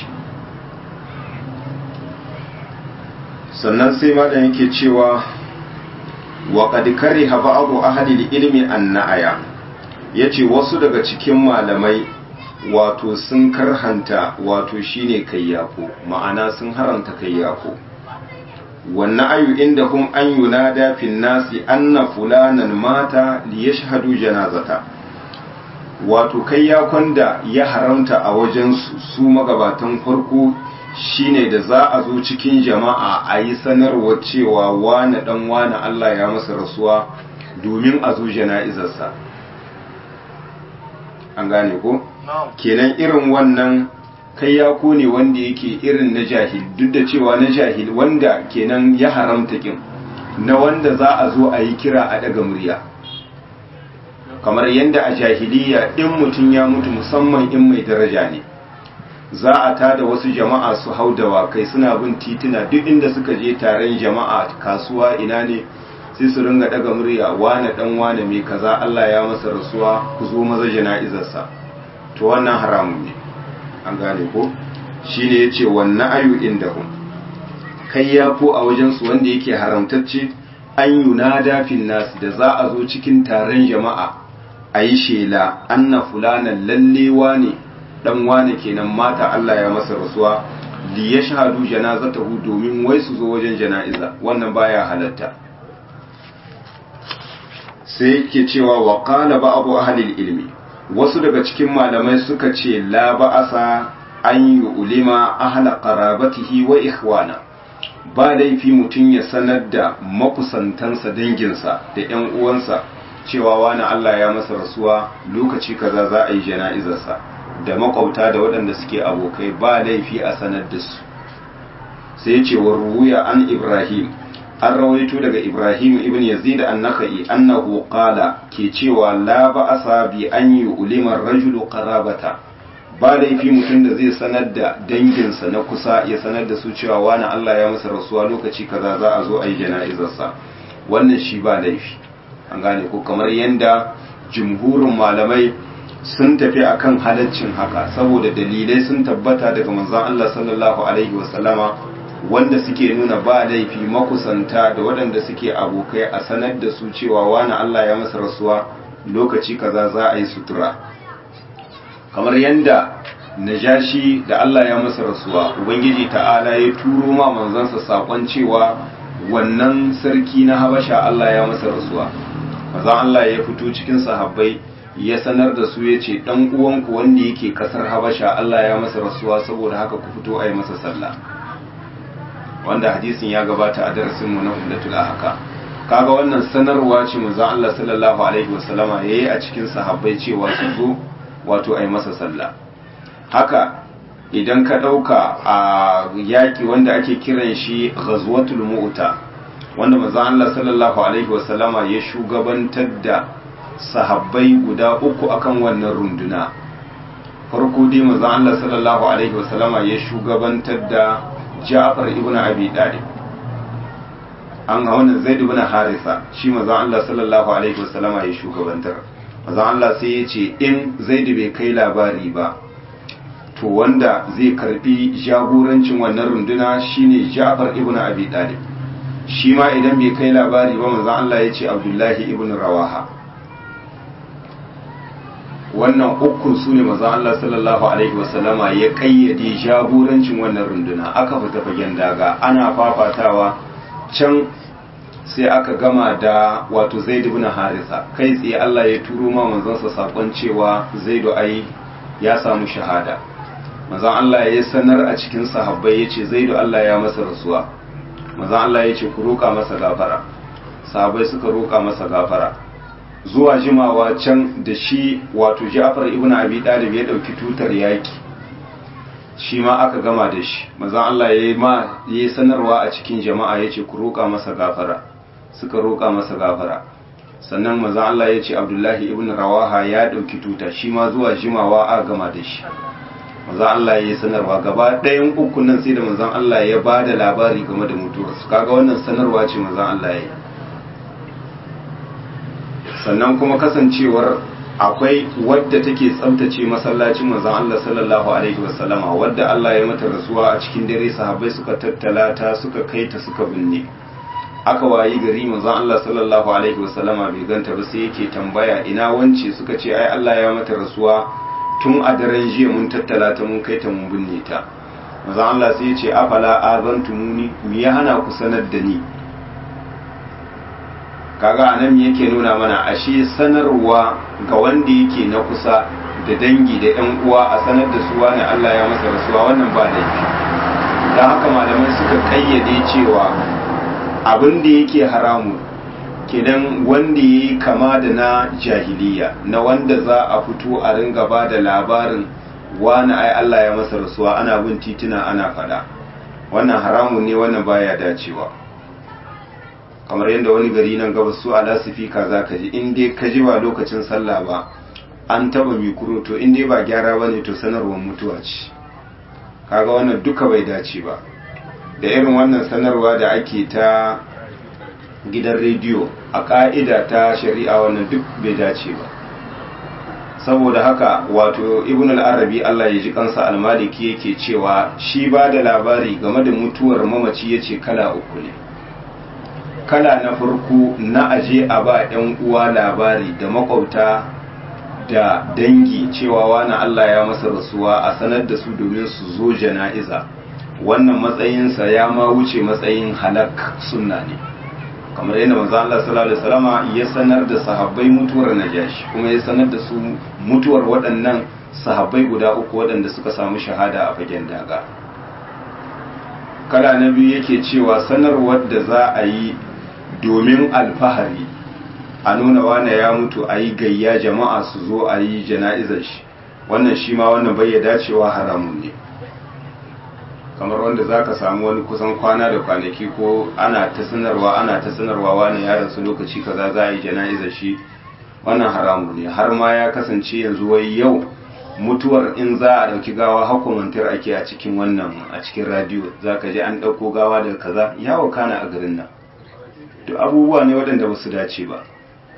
Sannan sai ma da yake cewa wa qad kariha ba'du ahli al-ilmi an-na'ya, yace wasu daga cikin malamai wato sun karhanta wato shine kayyako, ma'ana sun haramta kayyako. Wannan ayu indahum an yunada fin nasi anna fulanan mata li yashhadu janazata, wato kayyakon da ya haramta a wajen su magabatan farko shine da za a zo cikin jama'a a yi sanarwa cewa wane dan wane Allah ya masa rasuwa domin a zo jana'izarsa, an gane ko? Kenan irin wannan kayyako ne wanda yake irin na jahil, duk da cewa na jahil wanda kenan ya haramta kin, na wanda za a zo a yi kira a daga murya, kamar yadda a jahiliya in mutum ya mutu musamman in mai daraja ne za a tada wasu jama'a su hau dawakai suna bin tituna duk inda suka je taron jama'a kasuwa ina ne sai su ringa daga murya wane dan wane mai kaza Allah ya masa rasuwa ku zo maza jana'izarsa, to wannan haramun ne, an gane ko shine yace wannan ayu indahum kai ya ko a wajen su wanda yake haramtacce an yunada fil nas da za a zo cikin taron jama'a ayi shela anna fulanan lallewa ne dan wane kenan mata Allah ya masa rasuwa li yashhadu janazatahu domin wai su zo wajen jana'iza, wannan baya halatta. sai yake cewa wa qala ba'du ahli ilmi wasu daga cikin malamai suka ce la ba'asa an yu'lima ahla qarabatihi wa ikhwana, ba laifi mutum ya sanar da makusantansa danginsa da ƴan uwansa cewa wani Allah ya masa rasuwa lokaci kaza za a yi jana'izarsa, da makwauta da waɗanda suke abokai ba laifi a sanar da su. sai ce wa ruwiya an Ibrahim, an rawaito daga Ibrahim ibn Yazid an-Nakhai annahu qala ke cewa la ba'asa bi an yu'lima ar-rajulu qarabata, ba laifi mutum da zai sanar da danginsa na kusa ya sanar da su cewa wani Allah ya masa rasuwa lokaci kaza za a zo a yi jana'izarsa, wannan shi ba laifi, an gane ko kamar yanda jumhurin malamai sun tafi akan halaccin haka saboda dalilai sun tabbata daga manzon Allah sallallahu alaihi wasallama wanda suke nuna ba laifi makusanta da waɗanda suke abokai a sanar da su cewa wani Allah ya masa rasuwa lokaci kaza za a yi sutura, kamar yanda Najashi da Allah ya masa rasuwa ubangiji ta'ala ya turo ma manzansa sakon cewa wannan sarki na Habasha Allah ya masa rasuwa, manzon Allah ya fito cikin sahabbai ya sanar da su ya ce dan uwanku wanda yake kasar Habasha Allah ya masa rasuwa saboda haka ku fito a yi masa sallah, wanda hadisin ya gabata a darasin mu na Umdatul Ahkam. Kaga wannan sanarwa ce manzon Allah sallallahu alaihi wasallama yayi a cikin sahabbai cewa su zo wato a yi masa sallah. Haka idan ka dauka a yaki wanda ake kiran shi Ghazwatul Mu'ta, wanda manzon Allah sallallahu alaihi wasallama ya shugabantar da sahabbai guda uku akan wannan runduna. Farko dai manzon Allah sallallahu alaihi wasallama ya shugabantar da Ja'far ibn Abi Talib, an ga wannan Zaid ibn Harisa shi manzon Allah sallallahu alaihi wasallama ya shugabantar. Manzon Allah sai ya ce in Zaid bai kai labari ba to wanda zai karbi jagorancin wannan runduna shine Ja'far ibn Abi Talib, shi ma idan bai kai labari ba manzon Allah ya ce Abdullahi ibn Rawaha. Wannan ukun su ne manzon Allah sallallahu alaihi wasallama ya kayyade jagorancin wannan runduna. Aka fita fagen daga ana fafatawa can sai aka gama da wato Zaid ibn Harisa, kai tsaye Allah ya turo ma manzonsa sakon cewa Zaidu ai ya samu shahada. Manzon Allah ya sanar a cikin sahabbai yace Zaidu Allah ya masa rasuwa. Manzon Allah ya ce ku roƙa masa gafara. Sahabbai suka roƙa masa gafara. Zuwa jimawa can da shi wato Ja'far ibn Abi Talib ya dauki tutar yaki, shi ma aka gama da shi. Manzon Allah ya yi sanarwa a cikin jama'a yace ku roƙa masa gafara. Suka roƙa masa gafara. Sannan manzon Allah ya ce Abdullahi ibn Rawaha ya dauki tuta, shi ma zuwa jimawa aka gama da shi. Manzon Allah ya yi sanarwa gaba ɗayan uku nan sai da manzon Allah ya ba da labari game da mutuwarsu. Kaga wannan sanarwa ce manzon Allah ya yi. Sannan kuma kasancewar akwai wadda take tsabtace masallacin manzon Allah sallallahu alaihi wasallama, wadda Allah ya mata rasuwa a cikin dare sahabbai suka tattala ta suka kai ta suka binne. Aka wayi gari manzon Allah sallallahu alaihi wasallama bai ganta ba sai yake tambaya ina wance, suka ce ai Allah ya mata rasuwa tun a daren jiya mun tattala ta mun kai ta mun binne ta. Manzon Allah sai ya ce afala azantumuni, me ya hana ku sanar da ni? Kaga anan yake nuna mana ashe sanarwa ga wanda yake na kusa da dangi da ƴan uwa a sanar da su wani Allah ya masa rasuwa, wannan ba laifi. Dan haka malamai suka kayyade cewa abin da yake haramu kenan wanda yayi kama da na jahiliya, na wanda za a fito a ringa ba da labarin wani ai Allah ya masa rasuwa ana bin tituna ana fada, wannan haramun ne, wannan baya dacewa. kamar yadda wani gari nan gabas su ala sifika za ka ji in dai ka ji ba lokacin sallah ba an taba mikro to in dai ba gyara ba ne to sanarwar mutuwa ce. Kaga wannan duka bai dace ba da irin wannan sanarwa da ake ta gidan rediyo a ka'ida ta shari'a, wannan duk bai dace ba. Saboda haka wato ibn al-arabi Allah ya ji kansa al-maliki yake cewa shi ba da labari game da mutuwar mamaci yace kala uku ne. Kala na farko na aje a ba ɗan uwa labari da makwabta da dangi cewa wani Allah ya masa rasuwa a sanar da su domin su zo jana'iza, wannan matsayinsa ya ma wuce matsayin halak sunna ne, kamar yadda manzo Allah sallallahu alaihi wasallama ya sanar da sahabbai mutuwar Najashi kuma ya sanar da su mutuwar waɗannan sahabbai guda uku waɗanda suka samu shahada a fagen daga. Kala na biyu yake cewa sanarwar da za a yi domin alfahari a nuna wane ya mutu a yi gayya jama'a su zo a yi jana'izar shi, wannan shi ma wannan bai dacewa haramun ne. Kamar wanda za ka samu wani kusan kwana da kwanaki ko ana ta sanarwa wani yaran su lokaci kaza za a yi jana'izar shi, wannan haramun ne. Har ma ya kasance yanzu wai yau mutuwar in za a ɗauki gawa hakumantar ake a cikin radiyo za ka ji an ɗauko gawa daga kaza ya wakana a garin nan. To abubuwa ne waɗanda ba su dace ba,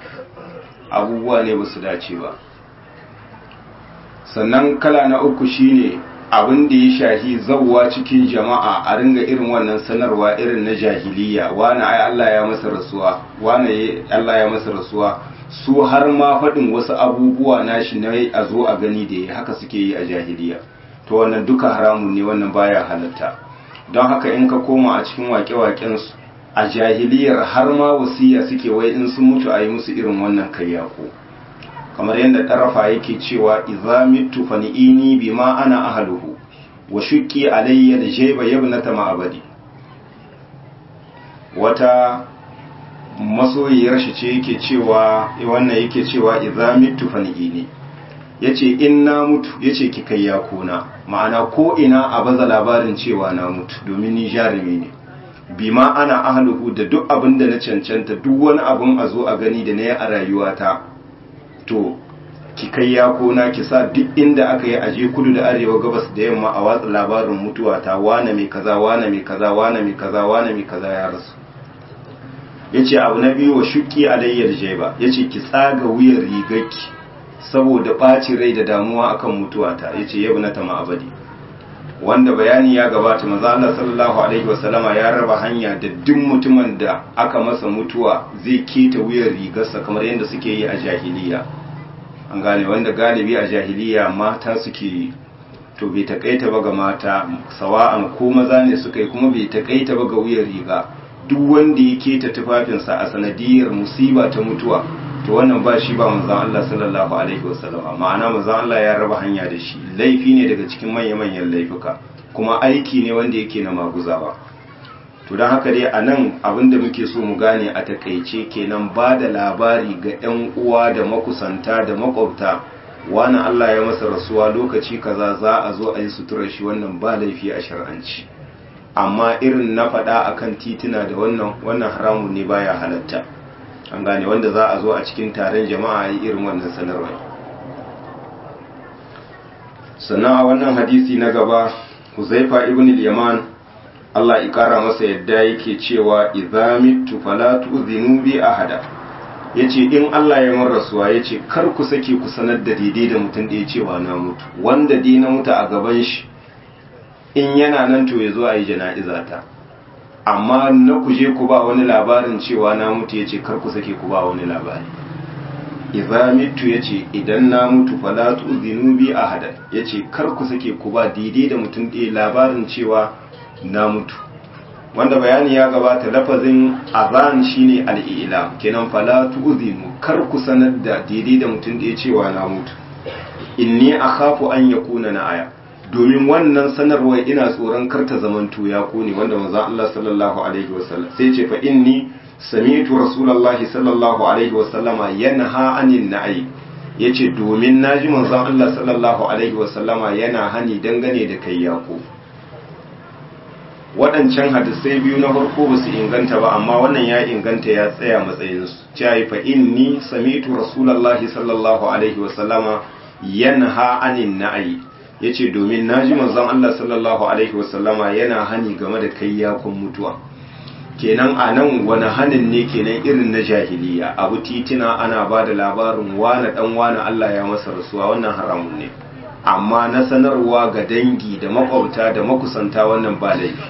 sannan kala na uku shine abin da ya shahi zawwa cikin jama'a a ringa irin wannan sanarwa irin na jahiliya, wani ai Allah ya masa rasuwa, wani Allah ya masa rasuwa, su har ma faɗin wasu abubuwa nashi na a zo a gani da ya haka suke yi a jahiliya. To wannan duka haramun ne, wannan baya halatta. Don haka in ka koma a cikin waƙe-waƙensu a jahiliyar har ma wasiya suke wai in sun mutu a yi musu irin wannan kayyako, kamar yadda ɗarafa yake cewa idza mitu fani'ini bima ana ahluhu wa shukki alayya aljayba yabnata ma'abadi. Wata masoyiyar shi ce yake cewa idza mitu fani'ini, yace in na mutu yace ki kayyako na, ma'ana ko ina a baza labarin cewa na mutu domin ni jarumi ne, bima ana ahluhu da duk abin da na cancanta, duk wani abin a zo a gani da na yi a rayuwata, to ki kai yakona ki sa duk inda aka yi aje kudu da arewa gabas da yamma a watsa labarin mutuwata, wane mai kaza wane mai kaza wane mai kaza wane mai kaza ya rasu. Yace abu na biyu wa shukki alayyar jaiba, yace ki tsaga wuyar rigarki saboda ɓaci rai da damuwa akan mutuwata, yace yabnata ma'abadi. Wanda bayani ya gabata, manzo Allah sallallahu alaihi wasallama ya raba hanya da duk mutumin da aka masa mutuwa zai keta wuyar rigarsa kamar yadda suke yi a jahiliya. An gane, wanda galibi a jahiliya mata suke yi, to bai takaita ba ga mata, sawa'an ko maza ne suka yi, kuma bai takaita ba ga wuyar riga. Duk wanda ya keta tufafinsa a sanadiyar musiba ta mutuwa, to wannan ba shi ba manzon Allah sallallahu alaihi wasallam, ma'ana manzon Allah ya raba hanya da shi, laifi ne daga cikin manya-manyan laifuka, kuma aiki ne wanda yake na maguzawa. To don haka dai a nan abinda muke so mu gane a takaice kenan ba da labari ga 'yan uwa da makusanta da makwabta, wani Allah ya masa rasuwa lokaci kaza za a zo a yi suturar shi, wannan ba laifi a shar'anci. Amma irin na faɗa akan tituna da wannan haramun ne, baya halatta. An gane, wanda za a zo a cikin taron jama'a yi irin wannan sanarwa. Sannan a wannan hadisi na gaba, Huzaifa ibn al-Yaman Allah ya kara masa yadda yake cewa idza mitu fala tu'zinu bi ahada, yace in Allah ya mun rasuwa yace kar ku sake ku sanar da daidai da mutum da ya cewa na mutu, wanda dai na mutu a gaban shi in yana nan to yazo a yi jana'izata, amma na ku je ku ba wani labarin cewa na mutu yace kar ku sake ku ba wani labari. Idza mitu yace idan na mutu fala tu'zinu bi ahada, yace kar ku sake ku ba daidai da mutum da labarin cewa na mutu, wanda bayani ya gabata lafazin azan shine al-i'lam, kenan fala tu'zinu kar ku sanar da daidai da mutum da ya cewa na mutu. Inni akhafu an yakuna na aya, domin wannan sanarwa ina tsoron kar ta zamanto ya kone, wanda manzon Allah sallallahu alaihi wasallam sai ce fa inni sami'tu rasulullahi sallallahu alaihi wasallama yanha anin na'i, yace domin naji manzon Allah sallallahu alaihi wasallama yana hani dangane da kai yako. waɗancan hadisai biyu na farko ba su inganta ba, amma wannan ya inganta ya tsaya matsayinsu. Cewa fa inni sami'tu rasulullahi sallallahu alaihi wasallama yanha anin na'i, yace domin naji manzon Allah sallallahu alaihi wasallama yana hani game da kai yakun mutuwa. Kenan anan wani hanin ne kenan irin na jahiliya, abu titina ana ba da labarin wane dan wane Allah ya masa rasuwa, wannan haramun ne. Amma na sanarwa ga dangi da makwabta da makusanta wannan ba laifi.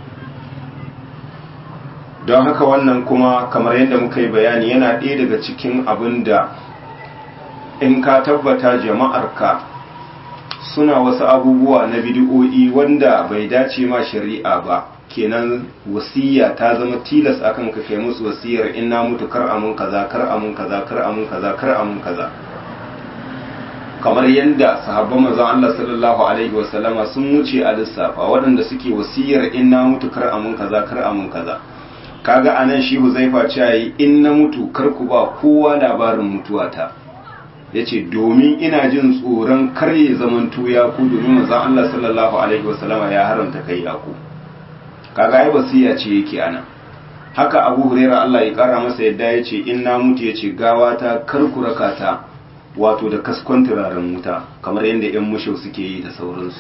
Don haka wannan kuma kamar yadda muka yi bayani yana ɗaya daga cikin abin da in ka tabbata jama'arka suna wasu abubuwa na bidi'o'i wanda bai dace ma shari'a ba, kenan wasiya ta zama tilas akan ka kai musu wasiyar in na mutu kar amun kaza kar amun kaza kar amun kaza kar amun kaza. Kamar yadda sahabban manzon Allah sallallahu alaihi wasallama sun wuce a lissafa waɗanda suke wasiyar in na mutu kar amun kaza kar amun kaza. Kaga anan shi Huzaifa ce yayi in na mutu kar ku ba kowa labarin mutuwata, yace domin ina jin tsoron kar ya zamanto ya ku, domin manzon Allah sallallahu alaihi wasallama ya haramta kai ya ku. Kaga ai wasiya ce yake ana. Haka Abu Hurairah Allah ya kara masa yadda yace in na mutu yace gawata kar ku rakata wato da kaskon turaren wuta, kamar yadda ƴan mushau suke yi da sauransu.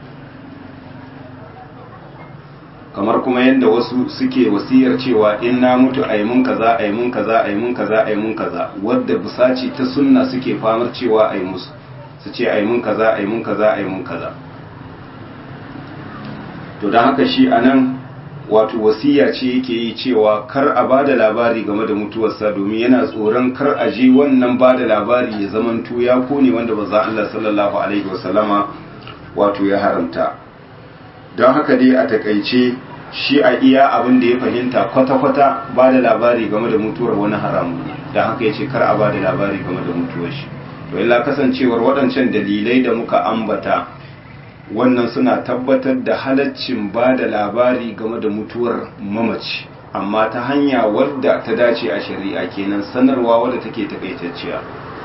Kamar kuma yadda wasu suke wasiyar cewa in na mutu ai mun kaza ai mun kaza ai mun kaza ai mun kaza, wadda busaci ta sunna suke famar cewa ai musu, su ce ai mun kaza ai mun kaza ai mun kaza. To dan haka shi anan wato wasiya ce yake yi cewa kar a bada labari game da mutuwarsa, domin yana tsoron kar a je wannan bada labari ya zamanto ya kone wanda manzo Allah sallallahu alaihi wasallama wato ya haramta. Don haka dai a takaice shi a iya abin da ya fahimta kwata-kwata ba da labari game da mutuwar wani haramu ne, don haka ya ce kar a ba da labari game da mutuwar shi. To illa kasancewar waɗancan dalilai da muka ambata wannan suna tabbatar da halaccin ba da labari game da mutuwar mamaci, amma ta hanya wadda ta dace a shari'a, kenan sanarwa wadda take takaitacciya,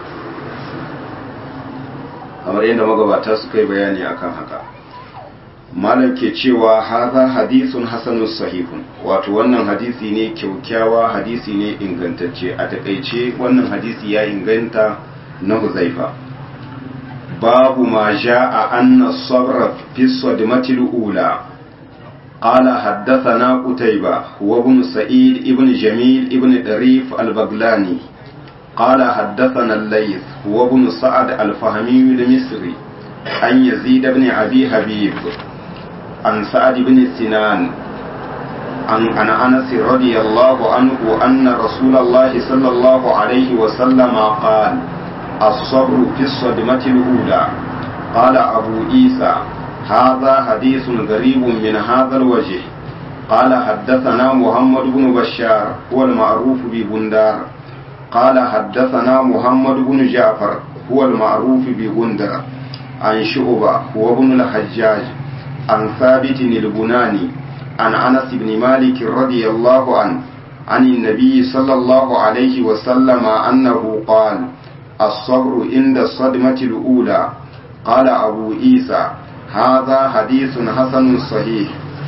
kamar yadda magabata suka yi bayani akan haka. Malam ke cewa haza hadisun hasanun sahihun, wato wannan hadisi ne kyaukyawa, hadisi ne ingantacce. A takaice wannan hadisi ya inganta na Huzaifa. babu ma ja'a anna sabra fi sadmati al-ula. قال حدثنا قتيبة وابن سعيد ابن جميل ابن دريف البغلاني قال حدثنا الليث وابن سعد الفهمي المصري عن يزيد بن أبي حبيب عن سعد بن سنان عن أنس رضي الله عنه أن رسول الله صلى الله عليه وسلم قال الصبر في الصدمة الأولى. قال أبو عيسى هذا حديث غريب من هذا الوجه. قال حدثنا محمد بن بشار هو المعروف ببندار قال حدثنا محمد بن جعفر هو المعروف ببندر عن شعبة هو ابن الحجاج عن ثابت البناني عن أنس بن مالك رضي الله عنه عن النبي صلى الله عليه وسلم أنه قال الصبر عند الصدمة الأولى. قال أبو عيسى هذا حديث حسن صحيح.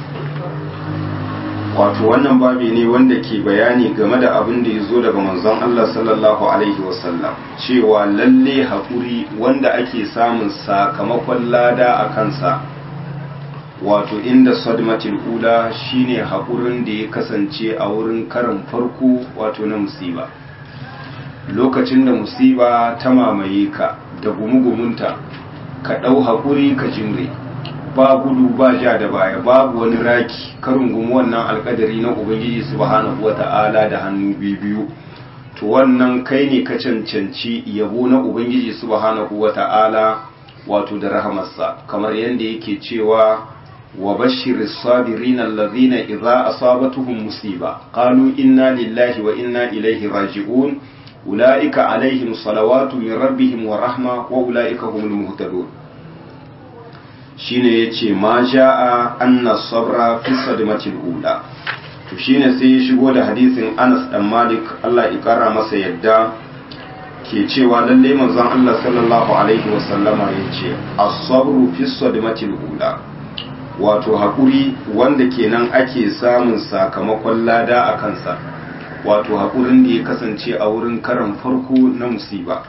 wato wannan babi ne wanda ke bayani game da abin da ya zo daga manzon Allah sallallahu alaihi wasallam cewa lalle haƙuri wanda ake samun sakamakon lada a kansa, wato inda sadmatul ula shine haƙurin da ya kasance a wurin karin farko, wato na musiba. Lokacin da musiba ta mamaye ka da gumugumunta, ka ɗau haƙuri ka jimre, ba gudu ba ja da baya, babu wani raki, karin gumu wannan alƙadari na Ubangiji subhanahu wata'ala da hannu biyu. To wannan kai ne ka cancanci yabo na Ubangiji subhanahu wata'ala wato da rahamarsa, kamar yadda yake cewa wa bashiris sabirin allazina idza asabatuhum musiba qalu inna lillahi wa inna ilaihi raji'un ulaika alaihim salawatu min rabbihim wa rahma wa ulaika humul muhtadun. Shine yace ma jaa anna sabra fi sadmatil ula. To shine sai ya shigo da hadisin Anas dan Malik Allah ya kara masa yadda ke cewa lalle manzon Allah sallallahu alaihi wasallama yace as-sabru fi sadmatil ula, wato haƙuri wanda kenan ake samun sakamakon lada a kansa, wato haƙurin da ya kasance a wurin karan farko na musiba.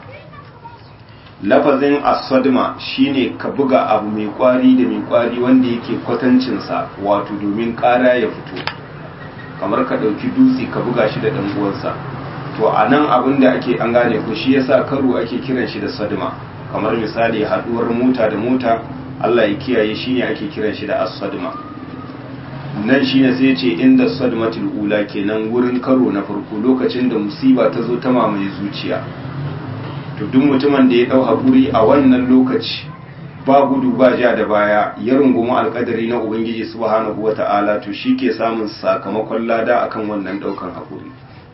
Lafazin as-sadma shine ka buga abu mai kwari da mai kwari wanda yake kwatancinsa, wato domin ƙara ya fito, kamar ka ɗauki dutse ka buga shi da ɗan uwansa. To a nan abin da ake an gane ko shi yasa karo ake kiran shi da sadma, kamar misali haɗuwar mota da mota, Allah ya kiyaye, shine ake kiran shi da as-sadma. Nan shine sai ce inda sadmatul ula, kenan wurin karo na farko, lokacin da musiba ta zo ta mamaye zuciya. To duk mutumin da ya dau hakuri a wannan lokaci, ba gudu ba ja da baya, ya rungumi alƙadari na Ubangiji subhanahu wata'ala, to shi ke samun sakamakon lada akan wannan daukan hakuri.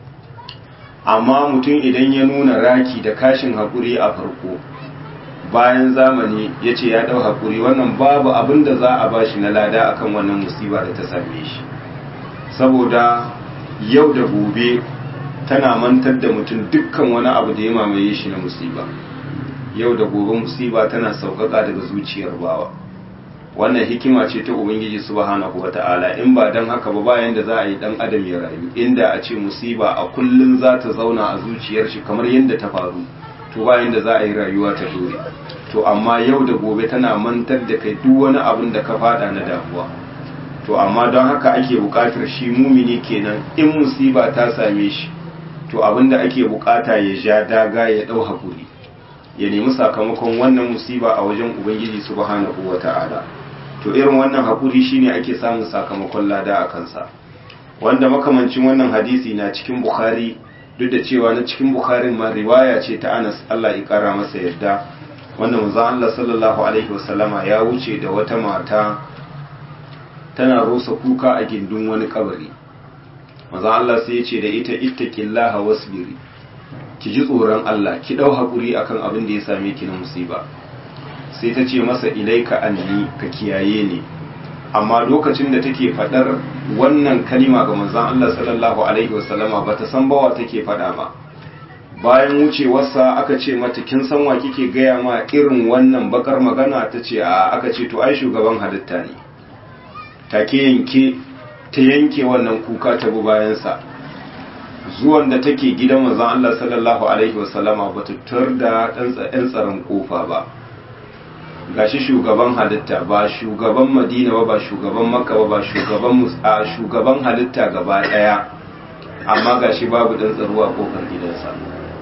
Amma mutum idan ya nuna raki da kashin hakuri a farko, bayan zamani ya ce ya dau hakuri, wannan babu abin da za a bashi na lada akan wannan musiba da ta same shi, saboda yau da gobe tana mantar da mutum dukkan wani abu da ya mamaye shi na musiba. Yau da gobe musiba tana sauƙaƙa daga zuciyar bawa. Wannan hikima ce ta Ubangiji subhanahu wata'ala, in ba dan haka ba bayan da za a yi dan adam ya rayu, inda a ce musiba a kullun za ta zauna a zuciyar shi kamar yadda ta faru, to bayan da za a yi rayuwa ta dore. To amma yau da gobe tana mantar da kai duk wani abin da ka fada na damuwa. To amma don haka ake buƙatar shi mumini kenan, in musiba ta same shi, to abinda ake bukata ya ja daga, ya dau hakuri, ya nemi sakamakon wannan musiba a wajen Ubangiji subhanahu wata'ala. To irin wannan hakuri shine ake samun sakamakon lada a kansa, wanda makamancin wannan hadisi na cikin Bukhari, duk da cewa na cikin Bukharin ma riwaya ce ta Anas, Allah ya kara masa yadda, wanda manzon Allah sallallahu alaihi wasallama ya wuce da wata mata tana rosa kuka a gindin wani kabari. Manzon Allah sai ya ce da ita, ittaqillaha wasbiri, ki ji tsoron Allah, ki dau hakuri akan abin da ya same ki na musiba. Sai ta ce masa, ilaika anni, ka kiyaye ni. Amma lokacin da take fadar wannan kalima ga manzon Allah sallallahu alaihi wasallama, bata san bawa take fada ba. Bayan wucewarsa aka ce mata, kin san wa kike gaya ma irin wannan bakar magana? Ta ce a. Aka ce to ai shugaban halitta ne. Take ta yanke wannan kuka ta bi bayansa. Zuwan da take gidan manzon Allah sallallahu alaihi wasallama bata tar da ɗan tsaron kofa ba. Gashi shugaban halitta, ba shugaban Madina ba, ba shugaban Makka ba, ba shugaban halitta gaba ɗaya, amma gashi babu ɗan tsaro a kofar gidansa.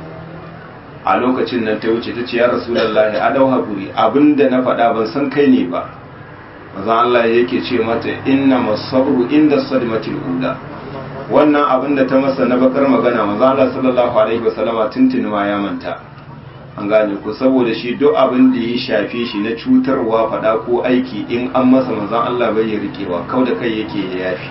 A lokacin nan ta wuce ta ce, ya Rasulullahi, a dau hakuri, abinda na faɗa ban san kai ne ba. Manzon Allah yake ce mata, inna masabru inda sadmatil ula. Wannan abin da ta masa na bakar magana, manzon Allah sallallahu alaihi wasallama tuntuni ma ya manta. An gane ku, saboda shi duk abin da ya shafe shi na cutarwa, faɗa ko aiki, in an masa manzon Allah bai rikewa, kau da kai yake ya yafi.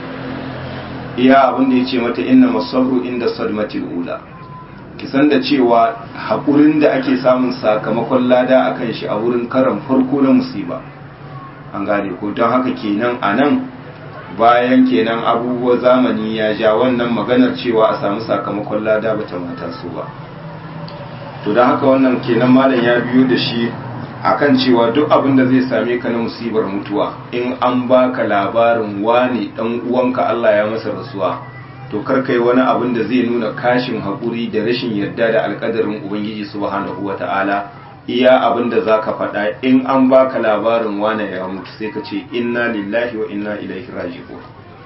Iya abin da ya ce mata, inna masabru inda sadmatil ula. Ki san da cewa haƙurin da ake samun sakamakon lada akan shi a wurin karan farko na musiba. An gane ko, don haka kenan a nan bayan kenan abubuwa zamani ya ja, wannan maganar cewa a samu sakamakon lada ba ta mata su ba. To don haka wannan kenan malam ya biyo da shi akan cewa duk abin da zai same ka na musibar mutuwa, in an baka labarin wani dan uwanka Allah ya masa rasuwa, to kar kai wani abin da zai nuna kashin haƙuri da rashin yarda da alƙadarin Ubangiji subhanahu wata'ala. Iya abin da za ka faɗa, in an baka labarin wane ya mutu sai ka ce inna lillahi wa inna ilaihi raji'un.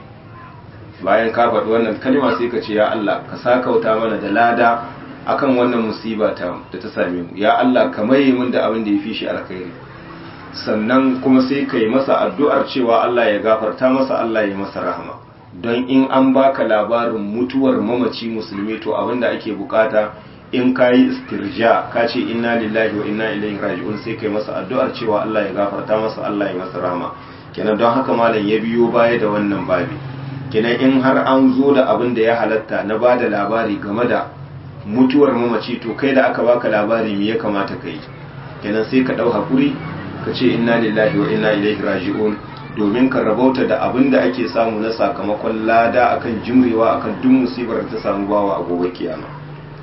Bayan ka faɗi wannan kalma sai ka ce, ya Allah ka sakauta mana da lada akan wannan musiba da ta same mu, ya Allah ka maye min da abin da ya fi shi alkhairi. Sannan kuma sai ka yi masa addu'ar cewa Allah ya gafarta masa, Allah ya masa rahama. Don in an baka labarin mutuwar mamaci musulmi, to abin da ake bukata, in ka yi istirja ka ce inna lillahi wa inna ilaihi raji'un, sai kai masa addu'ar cewa Allah ya gafarta masa, Allah ya masa rahama. Kenan don haka malam ya biyo baya da wannan babi. Kenan in har an zo da abin da ya halatta na bada labari game da mutuwar mamaci, to kai da aka baka labari me ya kamata kai? Kenan sai ka dau hakuri ka ce inna lillahi wa inna ilaihi raji'un, domin ka rabauta da abin da ake samu na sakamakon lada akan jimrewa akan duk musibar da ta samu bawa a gobe kiyama.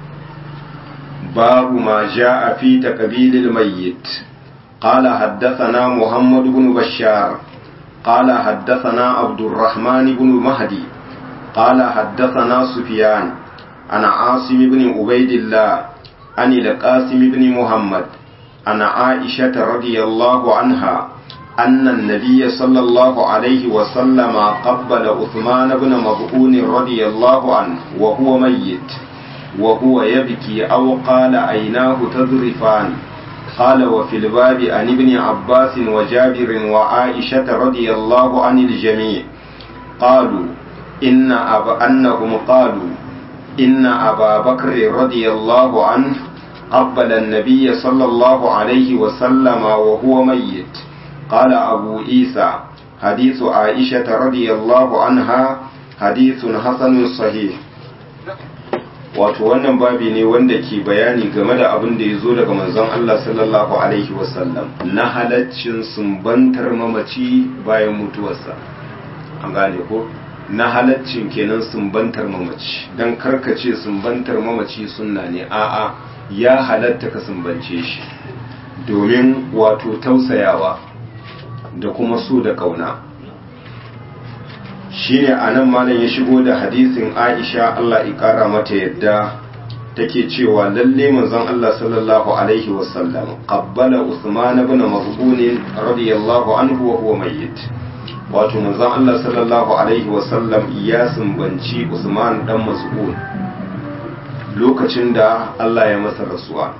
باب ما جاء في تقبيل الميت. قال حدثنا محمد بن بشار قال حدثنا عبد الرحمن بن مهدي قال حدثنا سفيان عن عاصم بن عبيد الله عن القاسم بن محمد عن عائشة رضي الله عنها أن النبي صلى الله عليه وسلم قبل عثمان بن مظعون رضي الله عنه وهو ميت وهو يبكي أو قال عيناه تذرفان. قال وفي الباب عن ابن عباس وجابر وعائشة رضي الله عن الجميع قالوا أنهم قالوا إن أبا بكر رضي الله عنه قبل النبي صلى الله عليه وسلم وهو ميت. قال أبو عيسى حديث عائشة رضي الله عنها حديث حسن صحيح. wato wannan babi ne wanda ke bayani game da abin da ya zo daga manzon Allah sallallahu alaihi wasallam na halaccin sumbantar mamaci bayan mutuwarsa. An gane ko na halaccin kenan sumbantar mamaci, don karkace sumbantar mamaci sunna ne, a'a ya halatta ka sumbance shi domin wato tausayawa da kuma so da kauna. Shine anan malam ya shigo da hadisin Aisha Allah ya kara mata yadda take cewa lalle manzon Allah sallallahu alaihi wasallam qabbala Uthman ibn Maz'un radiyallahu anhu wa huwa mayyit. Wato manzon Allah sallallahu alaihi wasallam ya sumbanci Usman dan Maz'un lokacin da Allah ya masa rasuwa,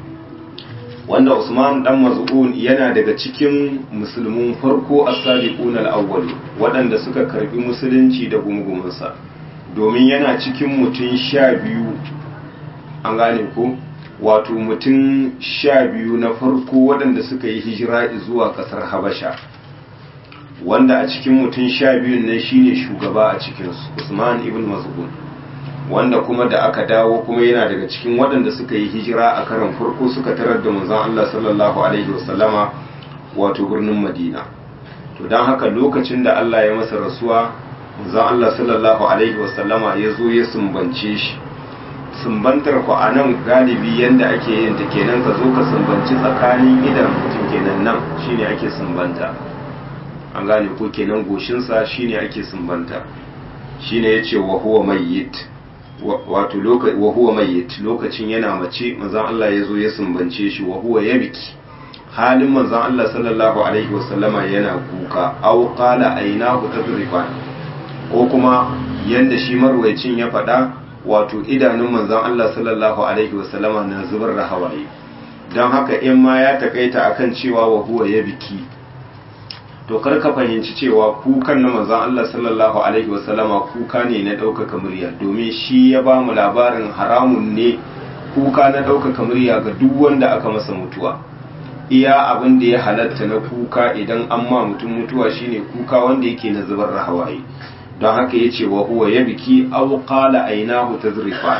wanda Usman dan Maz'un yana daga cikin musulmin farko as-sabiqun al-awwal waɗanda suka karbi musulunci da gumugumunsa, domin yana cikin mutum 12, an gane ko wato mutum 12 na farko waɗanda suka yi hijira zuwa ƙasar Habasha, wanda a cikin mutum 12 ne shine shugaba a cikinsu Usman ibn Maz'un, wanda kuma da aka dawo kuma yana daga cikin waɗanda suka yi hijira a karan farko suka tarar da manzon Allah sallallahu alaihi wasallama wato birnin Madina. To don haka lokacin da Allah ya masa rasuwa manzon Allah sallallahu alaihi wasallama ya zo ya sumbance shi. Sumbantar ku a nan galibi yanda ake yin ta kenan ka zo ka sumbanci tsakanin idan mutum kenan nan shine ake sumbanta, an gane ko kenan goshinsa shine ake sumbanta, shine yace wa huwa mayyit, wato wa huwa mayyit lokacin yana mace manzon Allah ya zo ya sumbance shi, wa huwa yabki halin manzon Allah sallallahu alaihi wasallama yana kuka, aw qala aynahu tadrifan, ko kuma yanda shi marwayacin ya faɗa wato idanun manzon Allah sallallahu alaihi wasallama na zubar da hawaye. Don haka in ma ya takaita akan cewa wa huwa yabki, to kar ka fahimci cewa kukan na manzon Allah sallallahu alaihi wasallama kuka ne na ɗaukaka murya, domin shi ya ba mu labarin haramun ne kuka na ɗaukaka murya ga duk wanda aka masa mutuwa. Iya abin da ya halatta na kuka idan an ma mutum mutuwa shine kuka wanda yake na zubar da hawaye. Don haka yace wa huwa yabki aw qala aynahu tazrifan,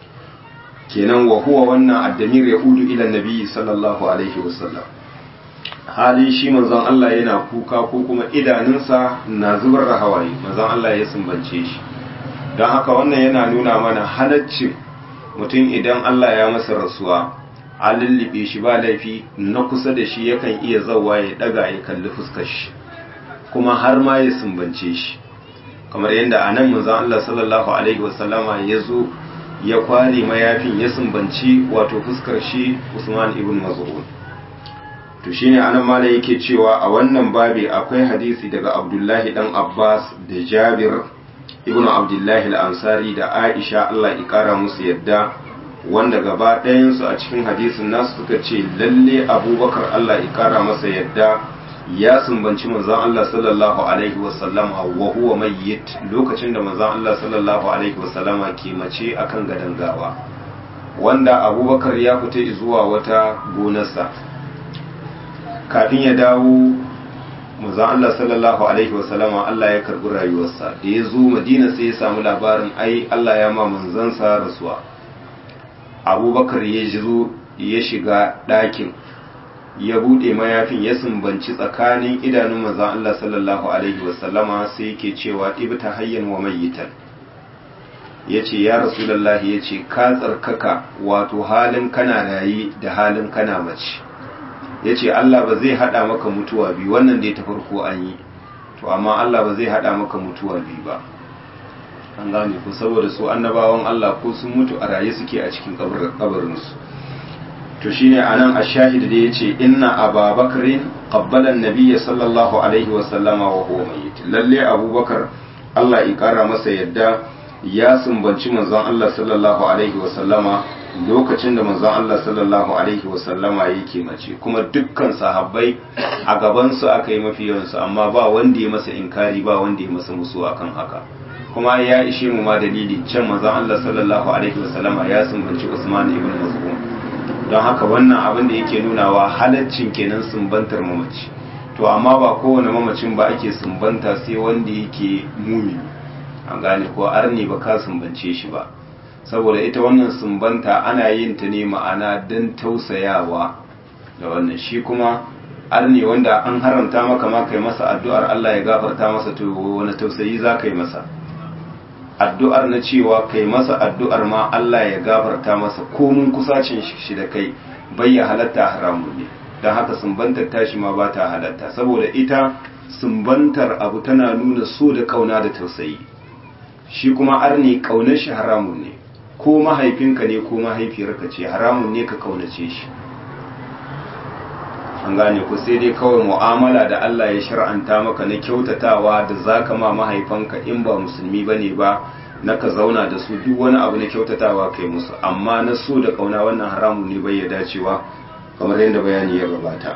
kenan wa huwa wannan addamir ya udu ila nabi sallallahu alaihi wasallam, halin shi manzon Allah yana kuka ko kuma idanunsa na zubar da hawaye, manzon Allah ya sumbance shi. Don haka wannan yana nuna mana halaccin mutum idan Allah ya masa rasuwa a lullube shi ba laifi, na kusa da shi yakan iya zawa ya daga ya kalli fuskar shi kuma har ma ya sumbance shi, kamar yadda a nan manzon Allah sallallahu alaihi wasallama ya zo ya kware mayafin ya sumbanci wato fuskar shi Usman ibn Maz'un. To shine anan malai yake cewa a wannan babi akwai hadisi daga Abdullahi dan Abbas da Jabir ibn Abdullahi al-Ansari da Aisha Allah ya kara musu yadda, wanda gaba ɗayan su a cikin hadisin nasu suka ce lalle Abubakar Allah ya kara masa yadda ya sumbanci manzon Allah sallallahu alaihi wasallam wa huwa mayyit lokacin da manzon Allah sallallahu alaihi wasallama ke mace akan gadan gawa, wanda Abubakar ya fita zuwa wata gonarsa kafin ya dawo manzon Allah sallallahu alaihi wasallama Allah ya karbi rayuwarsa. Da ya zo Madina sai ya samu labarin ai Allah ya ma manzansa rasuwa. Abubakar ya zo ya shiga ɗakin ya bude mayafin ya sumbanci tsakanin idanun manzon Allah sallallahu alaihi wasallama sai yake cewa ibta hayyan wa mayyitan, yace ya rasulullahi yace ka tsarkaka wato halin kana rayi da halin kana mace, yace Allah ba zai hada maka mutuwa biyu, wannan da ta farko an yi to amma Allah ba zai hada maka mutuwa biyu ba, an gane ku, saboda su annabawan Allah ko sun mutu a raye suke a cikin kabarinsu. to shine anan ashahid da yace inna ababakarin qabbala an-nabiyya sallallahu alaihi wa sallama wa huwa mayyit, lalle abubakar Allah ya kara masa yadda ya sumbanci manzon Allah sallallahu alaihi wa sallama lokacin da manzon Allah sallallahu alaihi wa sallama yake mace, kuma dukkan sahabbai a gaban su aka yi mafi yawan su, amma ba wanda ya masa inkari, ba wanda ya masa musu akan haka. kuma ya ishe mu ma dalili can manzon Allah sallallahu alaihi wa sallama ya sumbanci Usman ibn Maz'un, don haka wannan abin da yake nunawa halaccin kenan sumbantar mamaci. to amma ba kowane mamacin ba ake sumbanta sai wanda yake mumini, an gane ko arni ba ka sumbance shi ba, saboda ita wannan sumbanta ana yin ta ne ma'ana don tausayawa da wannan, shi kuma arni wanda an haramta maka ma kai masa addu'ar Allah ya gafarta masa, to wani tausayi za ka yi masa addu'ar na cewa kai masa addu'ar ma Allah ya gafarta masa komun kusacin shi da kai bai ya halatta haramun ne, don haka sumbantar tashi ma ba ta halatta, saboda ita sumbantar abu tana nuna so da kauna da tausayi, shi kuma arni kaunar shi haramun ne, ko mahaifinka ne ko mahaifiyarka ce haramun ne ka kaunace shi, an gane ku, sai dai kawai mu'amala da Allah ya shar'anta maka na kyautatawa da zaka ma mahaifanka in ba musulmi bane ba, na ka zauna da su duk wani abu na kyautatawa kai musu, amma na so da kauna wannan haramun ne bai ya dacewa, kamar yadda bayani ya gabata.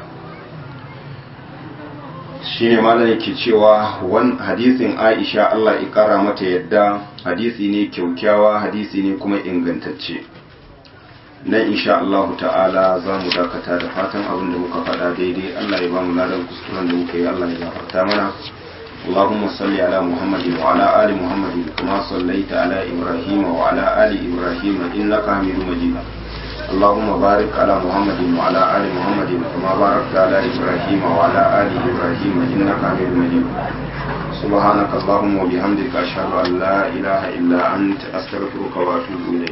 shine malam yake cewa wan hadisin Aisha Allah ya kara mata yadda hadisi ne kyaukyawa, hadisi ne kuma ingantacce. nan insha Allah ta'ala za mu dakata da fatan abin da muka faɗa daidai Allah ya ba mu ladan kuskuren da muka yi Allah ya gafarta mana. اللهم صل على محمد وعلى آل محمد كما صليت على إبراهيم وعلى آل إبراهيم إنك حميد مجيد. اللهم بارك على محمد وعلى آل محمد كما باركت على إبراهيم وعلى آل إبراهيم إنك حميد مجيد. سبحانك اللهم وبحمدك أشهد أن لا إله إلا أنت أستغفرك وأتوب إليك.